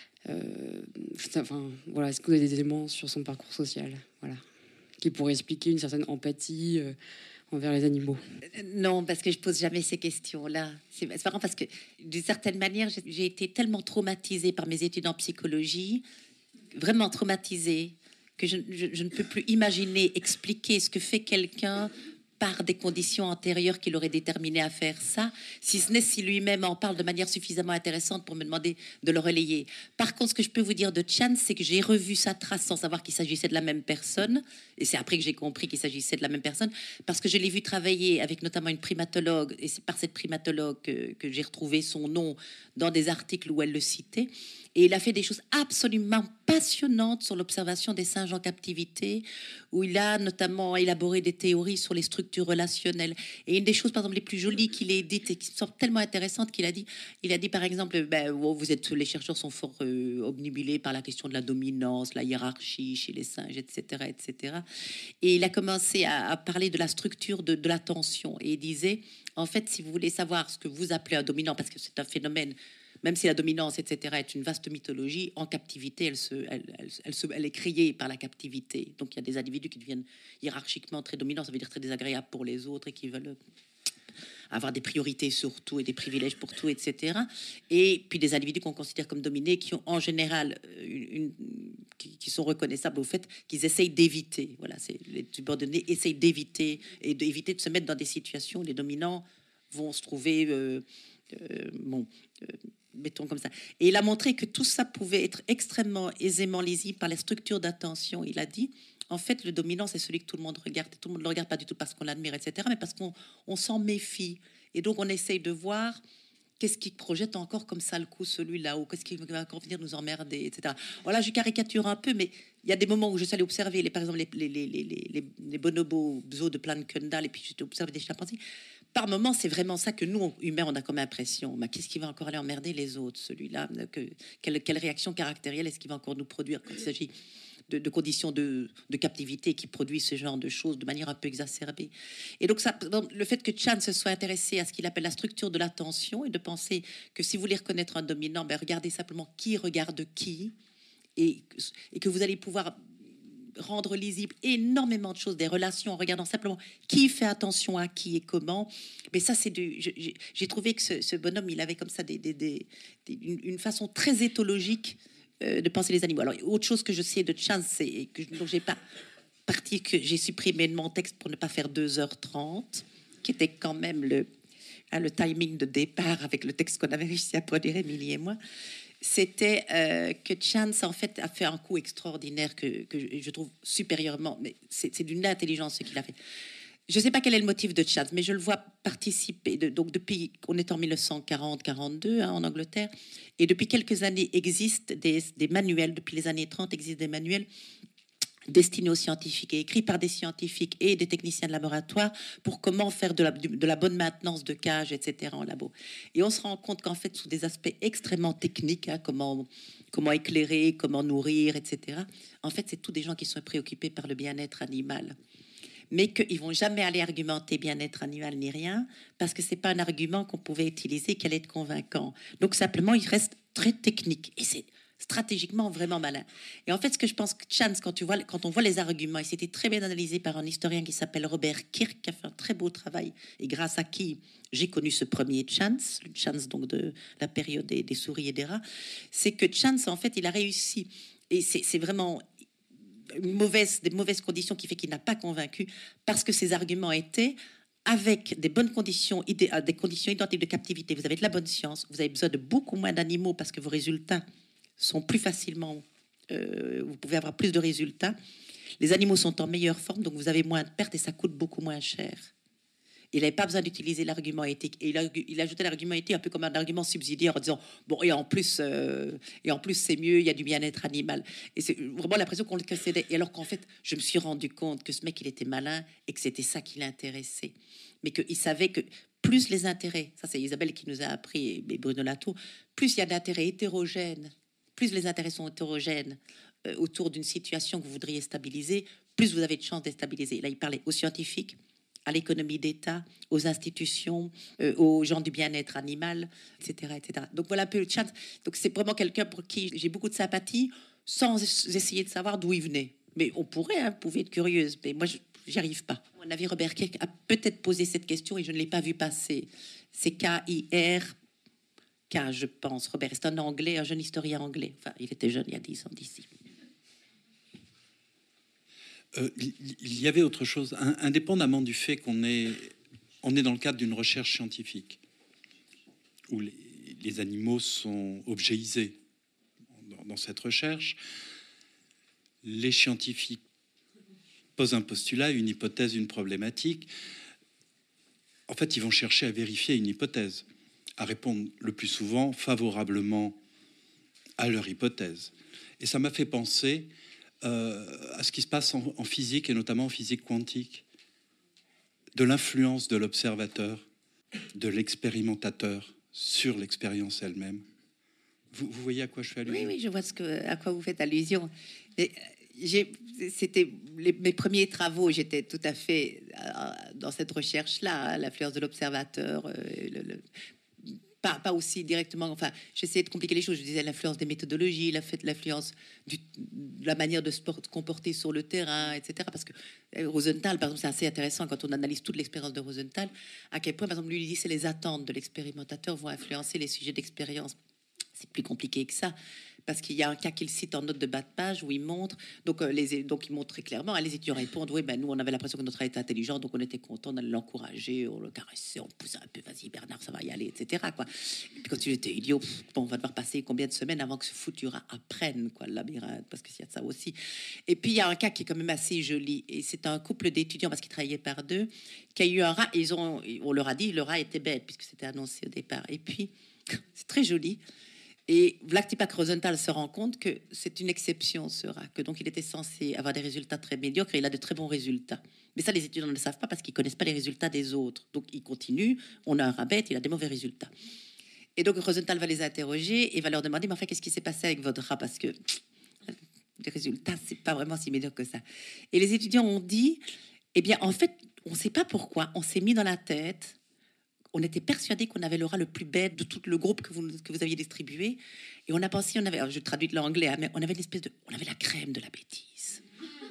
voilà, est-ce que vous avez des éléments sur son parcours social, voilà, qui pourrait expliquer une certaine empathie envers les animaux? Non, parce que je pose jamais ces questions-là. C'est marrant parce que d'une certaine manière, j'ai été tellement traumatisée par mes études en psychologie, vraiment traumatisée, que je ne peux plus imaginer expliquer ce que fait quelqu'un par des conditions antérieures qui l'auraient déterminé à faire ça, si ce n'est si lui-même en parle de manière suffisamment intéressante pour me demander de le relayer. Par contre, ce que je peux vous dire de Chan, c'est que j'ai revu sa trace sans savoir qu'il s'agissait de la même personne, et c'est après que j'ai compris qu'il s'agissait de la même personne, parce que je l'ai vu travailler avec notamment une primatologue, et c'est par cette primatologue que j'ai retrouvé son nom dans des articles où elle le citait. Et il a fait des choses absolument passionnantes sur l'observation des singes en captivité, où il a notamment élaboré des théories sur les structures relationnelles. Et une des choses, par exemple, les plus jolies qu'il ait dites et qui sont tellement intéressantes, il a dit par exemple, les chercheurs sont fort obnubilés par la question de la dominance, la hiérarchie chez les singes, etc., etc. Et il a commencé à parler de la structure de l'attention. Et il disait, en fait, si vous voulez savoir ce que vous appelez un dominant, parce que c'est un phénomène, même si la dominance, etc., est une vaste mythologie, en captivité, elle est créée par la captivité. Donc, il y a des individus qui deviennent hiérarchiquement très dominants, ça veut dire très désagréables pour les autres et qui veulent avoir des priorités sur tout et des privilèges pour tout, etc. Et puis des individus qu'on considère comme dominés, qui ont en général qui sont reconnaissables au fait qu'ils essayent d'éviter. Voilà, c'est les subordonnés essayent d'éviter et d'éviter de se mettre dans des situations où les dominants vont se trouver mettons comme ça. Et il a montré que tout ça pouvait être extrêmement aisément lisible par les structures d'attention. Il a dit, en fait, le dominant, c'est celui que tout le monde regarde. Et tout le monde ne le regarde pas du tout parce qu'on l'admire, etc., mais parce qu'on s'en méfie. Et donc, on essaye de voir qu'est-ce qu'il projette encore comme ça le coup, celui-là, ou qu'est-ce qu'il va encore venir nous emmerder, etc. Voilà, je caricature un peu, mais il y a des moments où je suis allée observer, par exemple, les bonobos zoos de Planckendal, et puis j'ai observé des chimpanzés. Par moments, c'est vraiment ça que nous, humains, on a comme impression. Bah, qu'est-ce qui va encore aller emmerder les autres, celui-là? Quelle réaction caractérielle est-ce qu'il va encore nous produire quand il s'agit de conditions de captivité qui produisent ce genre de choses de manière un peu exacerbée. Et donc, le fait que Chan se soit intéressé à ce qu'il appelle la structure de l'attention et de penser que si vous voulez reconnaître un dominant, ben regardez simplement qui regarde qui et que vous allez pouvoir rendre lisible énormément de choses, des relations en regardant simplement qui fait attention à qui et comment. Mais ça, j'ai trouvé que ce bonhomme, il avait comme ça une façon très éthologique de penser les animaux. Alors, autre chose que je sais de Chan, c'est dont j'ai pas parti, que j'ai supprimé de mon texte pour ne pas faire 2h30, qui était quand même le timing de départ avec le texte qu'on avait réussi à produire, Émilie et moi. C'était que Chan, en fait, a fait un coup extraordinaire que je trouve supérieurement, mais c'est d'une intelligence ce qu'il a fait. Je ne sais pas quel est le motif de Chan, mais je le vois participer, donc depuis qu'on est en 1940-42 en Angleterre, et depuis quelques années existent des manuels, depuis les années 30 existent des manuels destinés aux scientifiques et écrits par des scientifiques et des techniciens de laboratoire pour comment faire de la bonne maintenance de cages, etc. en labo. Et on se rend compte qu'en fait, sous des aspects extrêmement techniques, comment éclairer, comment nourrir, etc., en fait, c'est tous des gens qui sont préoccupés par le bien-être animal. Mais qu'ils vont jamais aller argumenter bien-être animal ni rien, parce que c'est pas un argument qu'on pouvait utiliser qui allait être convaincant. Donc simplement, il reste très technique. Et c'est stratégiquement vraiment malin. Et en fait, ce que je pense que Chance, quand on voit les arguments, et c'était très bien analysé par un historien qui s'appelle Robert Kirk, qui a fait un très beau travail, et grâce à qui j'ai connu ce premier Chance, le Chance donc de la période des souris et des rats, c'est que Chance, en fait, il a réussi, et c'est vraiment des mauvaises conditions qui fait qu'il n'a pas convaincu, parce que ses arguments étaient avec des bonnes conditions, des conditions identiques de captivité. Vous avez de la bonne science, vous avez besoin de beaucoup moins d'animaux parce que vos résultats sont plus facilement, vous pouvez avoir plus de résultats. Les animaux sont en meilleure forme, donc vous avez moins de pertes et ça coûte beaucoup moins cher. Il n'avait pas besoin d'utiliser l'argument éthique. Et il ajoutait l'argument éthique un peu comme un argument subsidiaire en disant bon, et en plus c'est mieux, il y a du bien-être animal. Et c'est vraiment l'impression qu'on le concédait. Et alors qu'en fait, je me suis rendu compte que ce mec, il était malin et que c'était ça qui l'intéressait. Mais qu'il savait que plus les intérêts, ça c'est Isabelle qui nous a appris, et Bruno Latour, plus il y a d'intérêts hétérogènes, plus les intérêts sont hétérogènes autour d'une situation que vous voudriez stabiliser, plus vous avez de chances de stabiliser. Là, il parlait aux scientifiques, à l'économie d'État, aux institutions, aux gens du bien-être animal, etc., etc. Donc voilà un peu le chat. Donc c'est vraiment quelqu'un pour qui j'ai beaucoup de sympathie, sans essayer de savoir d'où il venait. Mais on pourrait, vous pouvez être curieuse, mais moi j'y arrive pas. À mon avis, Robert Kirk a peut-être posé cette question et je ne l'ai pas vu passer. C'est K-I-R-K, je pense. Robert, c'est un Anglais, un jeune historien anglais. Enfin, il était jeune il y a 10 ans d'ici. Il y avait autre chose, indépendamment du fait qu'on est dans le cadre d'une recherche scientifique, où les animaux sont objet-isés dans cette recherche. Les scientifiques posent un postulat, une hypothèse, une problématique. En fait, ils vont chercher à vérifier une hypothèse, à répondre le plus souvent favorablement à leur hypothèse. Et ça m'a fait penser à ce qui se passe en physique, et notamment en physique quantique, de l'influence de l'observateur, de l'expérimentateur sur l'expérience elle-même. Vous voyez à quoi je fais allusion? Oui, je vois à quoi vous faites allusion. C'était mes premiers travaux, j'étais tout à fait dans cette recherche-là, l'influence de l'observateur, pas aussi directement, enfin, j'essayais de compliquer les choses. Je disais l'influence des méthodologies, l'influence de la manière de se comporter sur le terrain, etc. Parce que Rosenthal, par exemple, c'est assez intéressant quand on analyse toute l'expérience de Rosenthal, à quel point, par exemple, lui, il dit c'est les attentes de l'expérimentateur vont influencer les sujets d'expérience. C'est plus compliqué que ça. Parce qu'il y a un cas qu'il cite en note de bas de page où il montre, donc il montre très clairement, les étudiants répondent, oui, nous on avait l'impression que notre travail était intelligent, donc on était content d'aller l'encourager, on le caressait, on le poussait un peu, vas-y Bernard, ça va y aller, etc. Quoi. Et puis quand il était idiot, on va devoir passer combien de semaines avant que ce foutu rat apprenne le labyrinthe, parce qu'il y a de ça aussi. Et puis il y a un cas qui est quand même assez joli, et c'est un couple d'étudiants, parce qu'ils travaillaient par deux, qui a eu un rat, on leur a dit, le rat était bête, puisque c'était annoncé au départ. Et puis C'est très joli. Et Vlactipak Rosenthal se rend compte que c'est une exception, ce rat, que donc il était censé avoir des résultats très médiocres et il a de très bons résultats. Mais ça, les étudiants ne le savent pas parce qu'ils ne connaissent pas les résultats des autres. Donc, ils continuent, on a un rat bête, il a des mauvais résultats. Et donc, Rosenthal va les interroger et va leur demander, mais enfin, qu'est-ce qui s'est passé avec votre rat? Parce que les résultats, c'est pas vraiment si médiocre que ça. Et les étudiants ont dit, eh bien, en fait, on ne sait pas pourquoi, on s'est mis dans la tête... On était persuadé qu'on avait le rat le plus bête de tout le groupe que vous aviez distribué. Et on a pensé, je traduis de l'anglais, hein, mais on avait on avait la crème de la bêtise.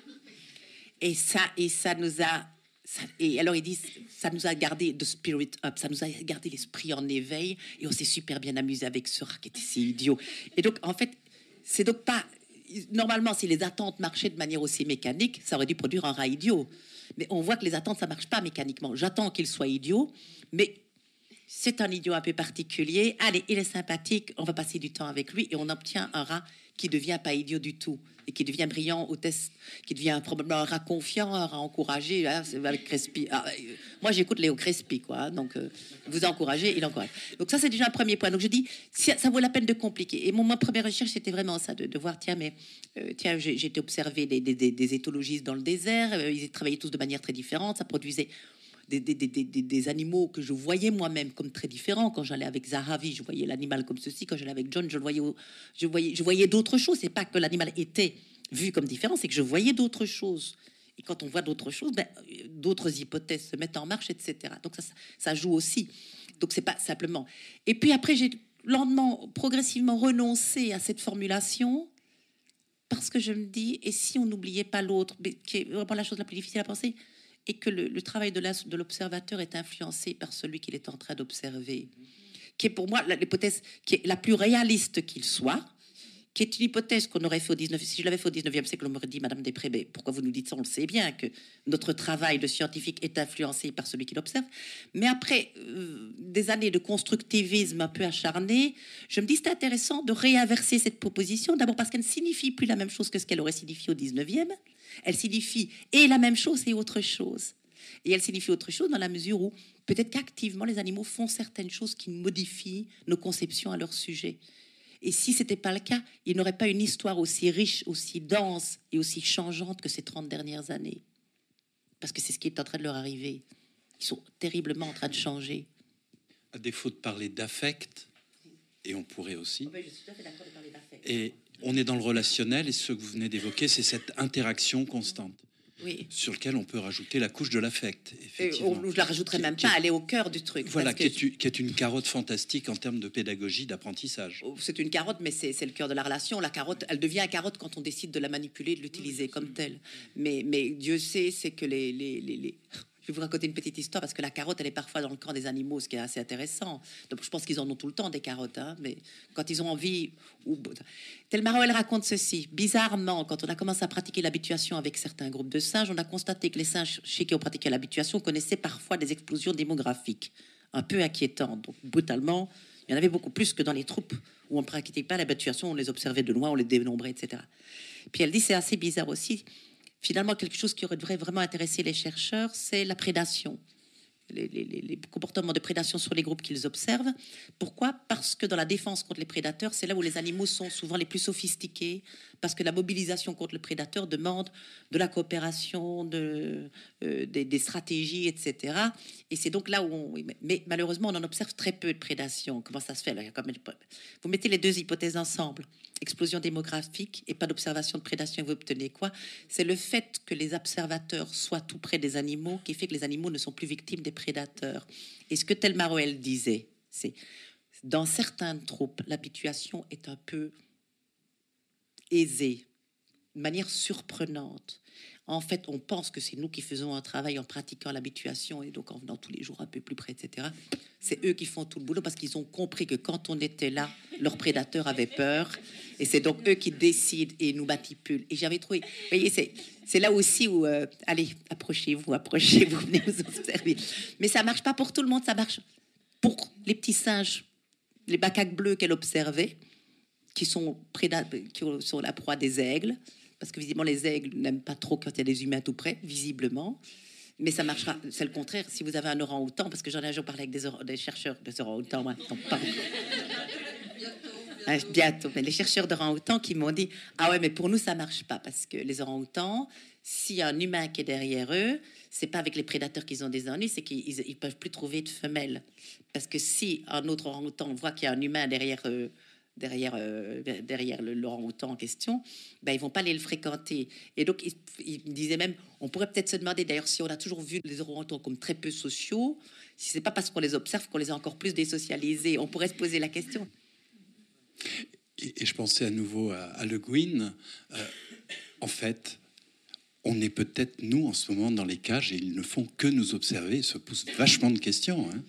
Et ça nous a... et alors ils disent, ça nous a gardé the spirit up, ça nous a gardé l'esprit en éveil. Et on s'est super bien amusé avec ce rat qui était si idiot. Et donc, en fait, c'est donc pas... Normalement, si les attentes marchaient de manière aussi mécanique, ça aurait dû produire un rat idiot. Mais on voit que les attentes, ça marche pas mécaniquement. J'attends qu'il soit idiot, mais... C'est un idiot un peu particulier. Allez, il est sympathique, on va passer du temps avec lui et on obtient un rat qui devient pas idiot du tout et qui devient brillant au test, qui devient probablement un rat confiant, un rat encouragé. Hein, c'est avec Crespi. Moi, j'écoute Léo Crespi, quoi. Hein, donc, vous encouragez, il encourage. Donc ça, c'est déjà un premier point. Donc je dis, ça vaut la peine de compliquer. Et ma première recherche, c'était vraiment ça, de voir, j'ai été observer des éthologistes dans le désert. Ils travaillaient tous de manière très différente. Ça produisait des animaux que je voyais moi-même comme très différents. Quand j'allais avec Zahavi, je voyais l'animal comme ceci. Quand j'allais avec John, je voyais d'autres choses. C'est pas que l'animal était vu comme différent, c'est que je voyais d'autres choses. Et quand on voit d'autres choses, d'autres hypothèses se mettent en marche, etc. Donc ça joue aussi. Donc c'est pas simplement. Et puis après, j'ai lentement, progressivement renoncé à cette formulation parce que je me dis, et si on n'oubliait pas l'autre, qui est vraiment la chose la plus difficile à penser, et que le travail de l'observateur est influencé par celui qu'il est en train d'observer, qui est pour moi l'hypothèse qui est la plus réaliste qu'il soit, qui est une hypothèse qu'on aurait fait au 19e. Si je l'avais fait au 19e siècle, on m'aurait dit, Madame Després, mais pourquoi vous nous dites ça? On le sait bien, que notre travail de scientifique est influencé par celui qui l'observe. Mais après des années de constructivisme un peu acharné, je me dis, c'est intéressant de réinverser cette proposition, d'abord parce qu'elle ne signifie plus la même chose que ce qu'elle aurait signifié au 19e. Elle signifie et la même chose et autre chose. Et elle signifie autre chose dans la mesure où peut-être qu'activement, les animaux font certaines choses qui modifient nos conceptions à leur sujet. Et si ce n'était pas le cas, il n'aurait pas une histoire aussi riche, aussi dense et aussi changeante que ces 30 dernières années. Parce que c'est ce qui est en train de leur arriver. Ils sont terriblement en train de changer. À défaut de parler d'affect, et on pourrait aussi... Je suis tout à fait d'accord de parler d'affect. Et on est dans le relationnel, et ce que vous venez d'évoquer, c'est cette interaction constante. Oui. Sur lequel on peut rajouter la couche de l'affect. Effectivement. Je la rajouterais même pas, elle est au cœur du truc. Voilà, qui est une carotte fantastique en termes de pédagogie, d'apprentissage. C'est une carotte, mais c'est le cœur de la relation. La carotte, elle devient carotte quand on décide de la manipuler, de l'utiliser comme telle. Mais Dieu sait, c'est que Je vais vous raconter une petite histoire parce que la carotte, elle est parfois dans le camp des animaux, ce qui est assez intéressant. Donc, je pense qu'ils en ont tout le temps des carottes, hein, mais quand ils ont envie... Telmaro, elle raconte ceci. Bizarrement, quand on a commencé à pratiquer l'habituation avec certains groupes de singes, on a constaté que les singes chez qui on pratiquait l'habituation connaissaient parfois des explosions démographiques un peu inquiétantes. Donc, brutalement, il y en avait beaucoup plus que dans les troupes où on ne pratiquait pas l'habituation, on les observait de loin, on les dénombrait, etc. Puis elle dit, c'est assez bizarre aussi. Finalement, quelque chose qui devrait vraiment intéresser les chercheurs, c'est la prédation. Les comportements de prédation sur les groupes qu'ils observent. Pourquoi? Parce que dans la défense contre les prédateurs, c'est là où les animaux sont souvent les plus sophistiqués, parce que la mobilisation contre le prédateur demande de la coopération, des stratégies, etc. Et c'est donc là où mais malheureusement, on en observe très peu de prédation. Comment ça se fait là? Vous mettez les deux hypothèses ensemble. Explosion démographique et pas d'observation de prédation, vous obtenez quoi? C'est le fait que les observateurs soient tout près des animaux qui fait que les animaux ne sont plus victimes des prédateurs. Et ce que Telmaro, elle disait, c'est dans certaines troupes, l'habituation est un peu aisée, de manière surprenante. En fait, on pense que c'est nous qui faisons un travail en pratiquant l'habituation et donc en venant tous les jours un peu plus près, etc. C'est eux qui font tout le boulot parce qu'ils ont compris que quand on était là, leurs prédateurs avaient peur et c'est donc eux qui décident et nous manipulent. Et j'avais trouvé, vous voyez, c'est là aussi où, allez, approchez-vous, venez vous observer. Mais ça marche pas pour tout le monde, ça marche pour les petits singes, les macaques bleus qu'elle observait, qui sont la proie des aigles. Parce que visiblement, les aigles n'aiment pas trop quand il y a des humains tout près, visiblement. Mais ça marchera, c'est le contraire, si vous avez un orang-outan, parce que j'en ai un jour parlé avec des chercheurs de orang-outan, moi, Bientôt. Mais les chercheurs d'orang-outans qui m'ont dit ah ouais, mais pour nous ça marche pas parce que les orang-outans, s'il y a un humain qui est derrière eux, c'est pas avec les prédateurs qu'ils ont des ennuis, c'est qu'ils peuvent plus trouver de femelles. Parce que si un autre orang-outan voit qu'il y a un humain derrière l'orang-outan en question, ben ils vont pas aller le fréquenter. Et donc il me disait même, on pourrait peut-être se demander d'ailleurs si on a toujours vu les orang-outans comme très peu sociaux, si c'est pas parce qu'on les observe qu'on les a encore plus désocialisés. On pourrait se poser la question. Et je pensais à nouveau à Le Guin. En fait, on est peut-être, nous, en ce moment, dans les cages, et ils ne font que nous observer, ils se posent vachement de questions. Hein.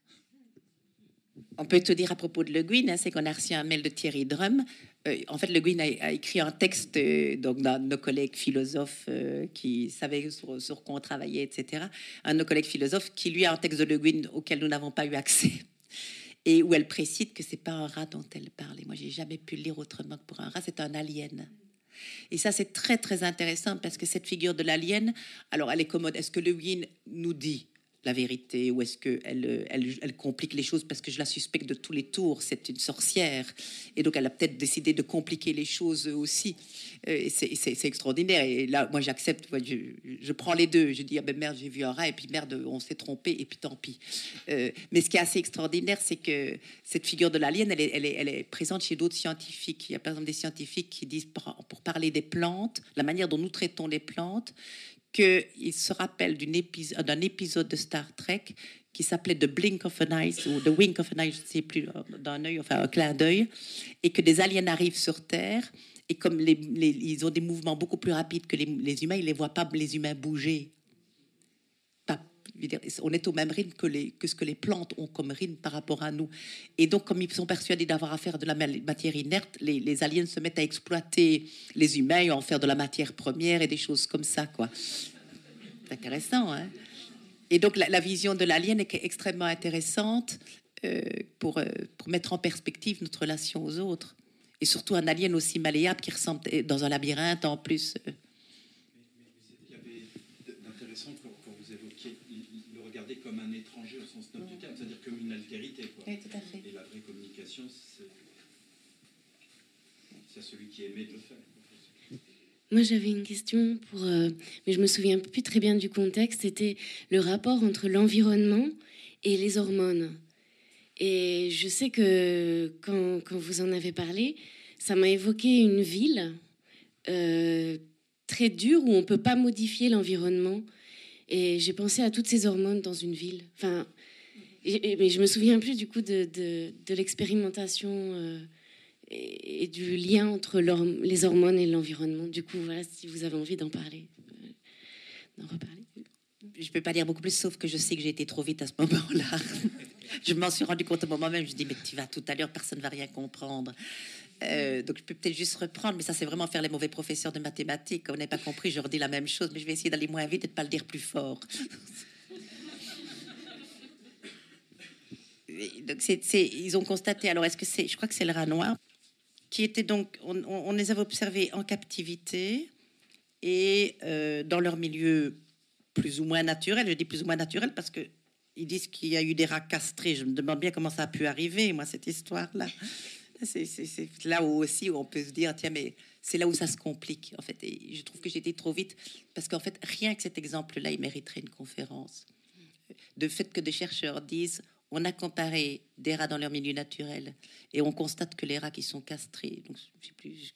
On peut te dire à propos de Le Guin, c'est qu'on a reçu un mail de Thierry Drum. En fait, Le Guin a écrit un texte, donc d'un de nos collègues philosophes qui savaient sur quoi on travaillait, etc. Un de nos collègues philosophes qui, lui, a un texte de Le Guin auquel nous n'avons pas eu accès. Et où elle précise que c'est pas un rat dont elle parle. Et moi, j'ai jamais pu le lire autrement que pour un rat, c'est un alien. Et ça, c'est très, très intéressant parce que cette figure de l'alien, alors elle est commode. Est-ce que Le Guin nous dit la vérité ou est-ce qu'elle complique les choses parce que je la suspecte de tous les tours, c'est une sorcière et donc elle a peut-être décidé de compliquer les choses aussi. C'est extraordinaire et là moi j'accepte, je prends les deux, je dis ah ben merde j'ai vu un rat et puis merde on s'est trompé et puis tant pis. Mais ce qui est assez extraordinaire c'est que cette figure de l'alien elle est présente chez d'autres scientifiques. Il y a par exemple des scientifiques qui disent pour parler des plantes, la manière dont nous traitons les plantes, qu'il se rappelle d'un épisode de Star Trek qui s'appelait The Blink of an Eye ou The Wink of an Eye, je ne sais plus, d'un œil, enfin un clin d'œil, et que des aliens arrivent sur Terre et comme ils ont des mouvements beaucoup plus rapides que les humains, ils ne les voient pas les humains bouger. On est au même rythme que ce que les plantes ont comme rythme par rapport à nous. Et donc, comme ils sont persuadés d'avoir affaire de la matière inerte, les aliens se mettent à exploiter les humains et à en faire de la matière première et des choses comme ça, quoi. C'est intéressant, hein? Et donc, la vision de l'alien est extrêmement intéressante pour mettre en perspective notre relation aux autres. Et surtout un alien aussi malléable qui ressemble dans un labyrinthe en plus. Comme un étranger au sens noble du terme, c'est-à-dire comme une altérité, quoi. Oui, tout à fait. Et la vraie communication, c'est à celui qui émet de le faire. Moi, j'avais une question mais je me souviens plus très bien du contexte. C'était le rapport entre l'environnement et les hormones. Et je sais que quand vous en avez parlé, ça m'a évoqué une ville très dure où on peut pas modifier l'environnement. Et j'ai pensé à toutes ces hormones dans une ville. Enfin, mais je me souviens plus du coup de l'expérimentation et du lien entre les hormones et l'environnement. Du coup, voilà, si vous avez envie d'en parler, d'en reparler. Je peux pas dire beaucoup plus, sauf que je sais que j'ai été trop vite à ce moment-là. Je m'en suis rendu compte au moment même. Je dis mais tu vas tout à l'heure, personne va rien comprendre. Donc je peux peut-être juste reprendre, mais ça c'est vraiment faire les mauvais professeurs de mathématiques. Quand on n'a pas compris, je redis la même chose, mais je vais essayer d'aller moins vite et de pas le dire plus fort. Donc ils ont constaté. Alors est-ce que je crois que c'est le rat noir qui était donc, on les avait observés en captivité et dans leur milieu plus ou moins naturel. Je dis plus ou moins naturel parce que ils disent qu'il y a eu des rats castrés. Je me demande bien comment ça a pu arriver, moi, cette histoire-là. C'est là où aussi où on peut se dire tiens mais c'est là où ça se complique en fait et je trouve que j'ai été trop vite parce qu'en fait rien que cet exemple-là il mériterait une conférence. De fait que des chercheurs disent on a comparé des rats dans leur milieu naturel et on constate que les rats qui sont castrés donc je sais plus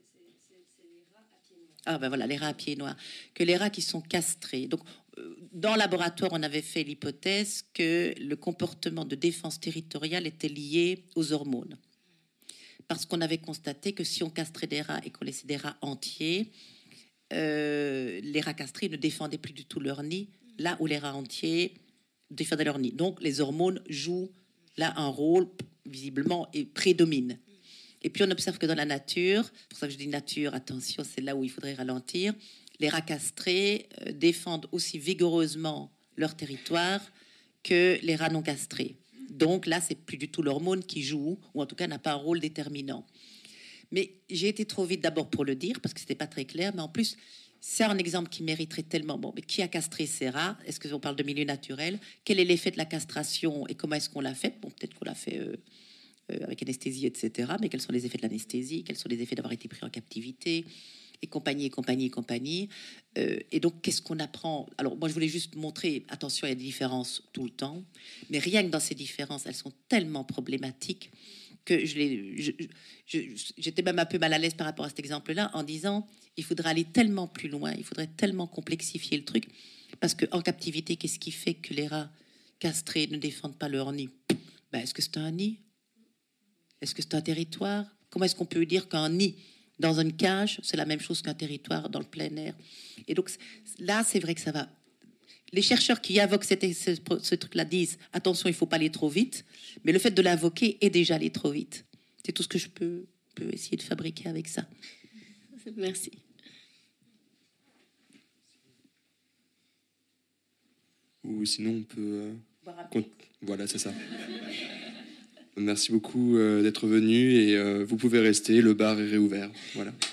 ah ben voilà les rats à pieds noirs que les rats qui sont castrés donc dans le laboratoire on avait fait l'hypothèse que le comportement de défense territoriale était lié aux hormones. Parce qu'on avait constaté que si on castrait des rats et qu'on laissait des rats entiers, les rats castrés ne défendaient plus du tout leur nid, là où les rats entiers défendaient leur nid. Donc les hormones jouent là un rôle visiblement et prédominent. Et puis on observe que dans la nature, pour ça que je dis nature, attention, c'est là où il faudrait ralentir, les rats castrés défendent aussi vigoureusement leur territoire que les rats non castrés. Donc là, c'est plus du tout l'hormone qui joue, ou en tout cas n'a pas un rôle déterminant. Mais j'ai été trop vite d'abord pour le dire, parce que c'était pas très clair, mais en plus, c'est un exemple qui mériterait tellement... Bon, mais qui a castré ces rats? Est-ce qu'on parle de milieu naturel? Quel est l'effet de la castration et comment est-ce qu'on l'a fait? Bon, peut-être qu'on l'a fait avec anesthésie, etc. Mais quels sont les effets de l'anesthésie? Quels sont les effets d'avoir été pris en captivité? Et compagnie, et compagnie, et compagnie. Et donc, qu'est-ce qu'on apprend? Alors, moi, je voulais juste montrer, attention, il y a des différences tout le temps, mais rien que dans ces différences, elles sont tellement problématiques que j'étais même un peu mal à l'aise par rapport à cet exemple-là, en disant, il faudra aller tellement plus loin, il faudrait tellement complexifier le truc, parce qu'en captivité, qu'est-ce qui fait que les rats castrés ne défendent pas leur nid? Ben, est-ce que c'est un nid? Est-ce que c'est un territoire? Comment est-ce qu'on peut dire qu'un nid dans une cage, c'est la même chose qu'un territoire dans le plein air? Et donc là, c'est vrai que ça va. Les chercheurs qui invoquent ce truc-là disent attention, il ne faut pas aller trop vite. Mais le fait de l'invoquer est déjà aller trop vite. C'est tout ce que je peux essayer de fabriquer avec ça. Merci. Ou sinon, on peut... Voilà, c'est ça. Merci beaucoup d'être venu et vous pouvez rester, le bar est réouvert. Voilà.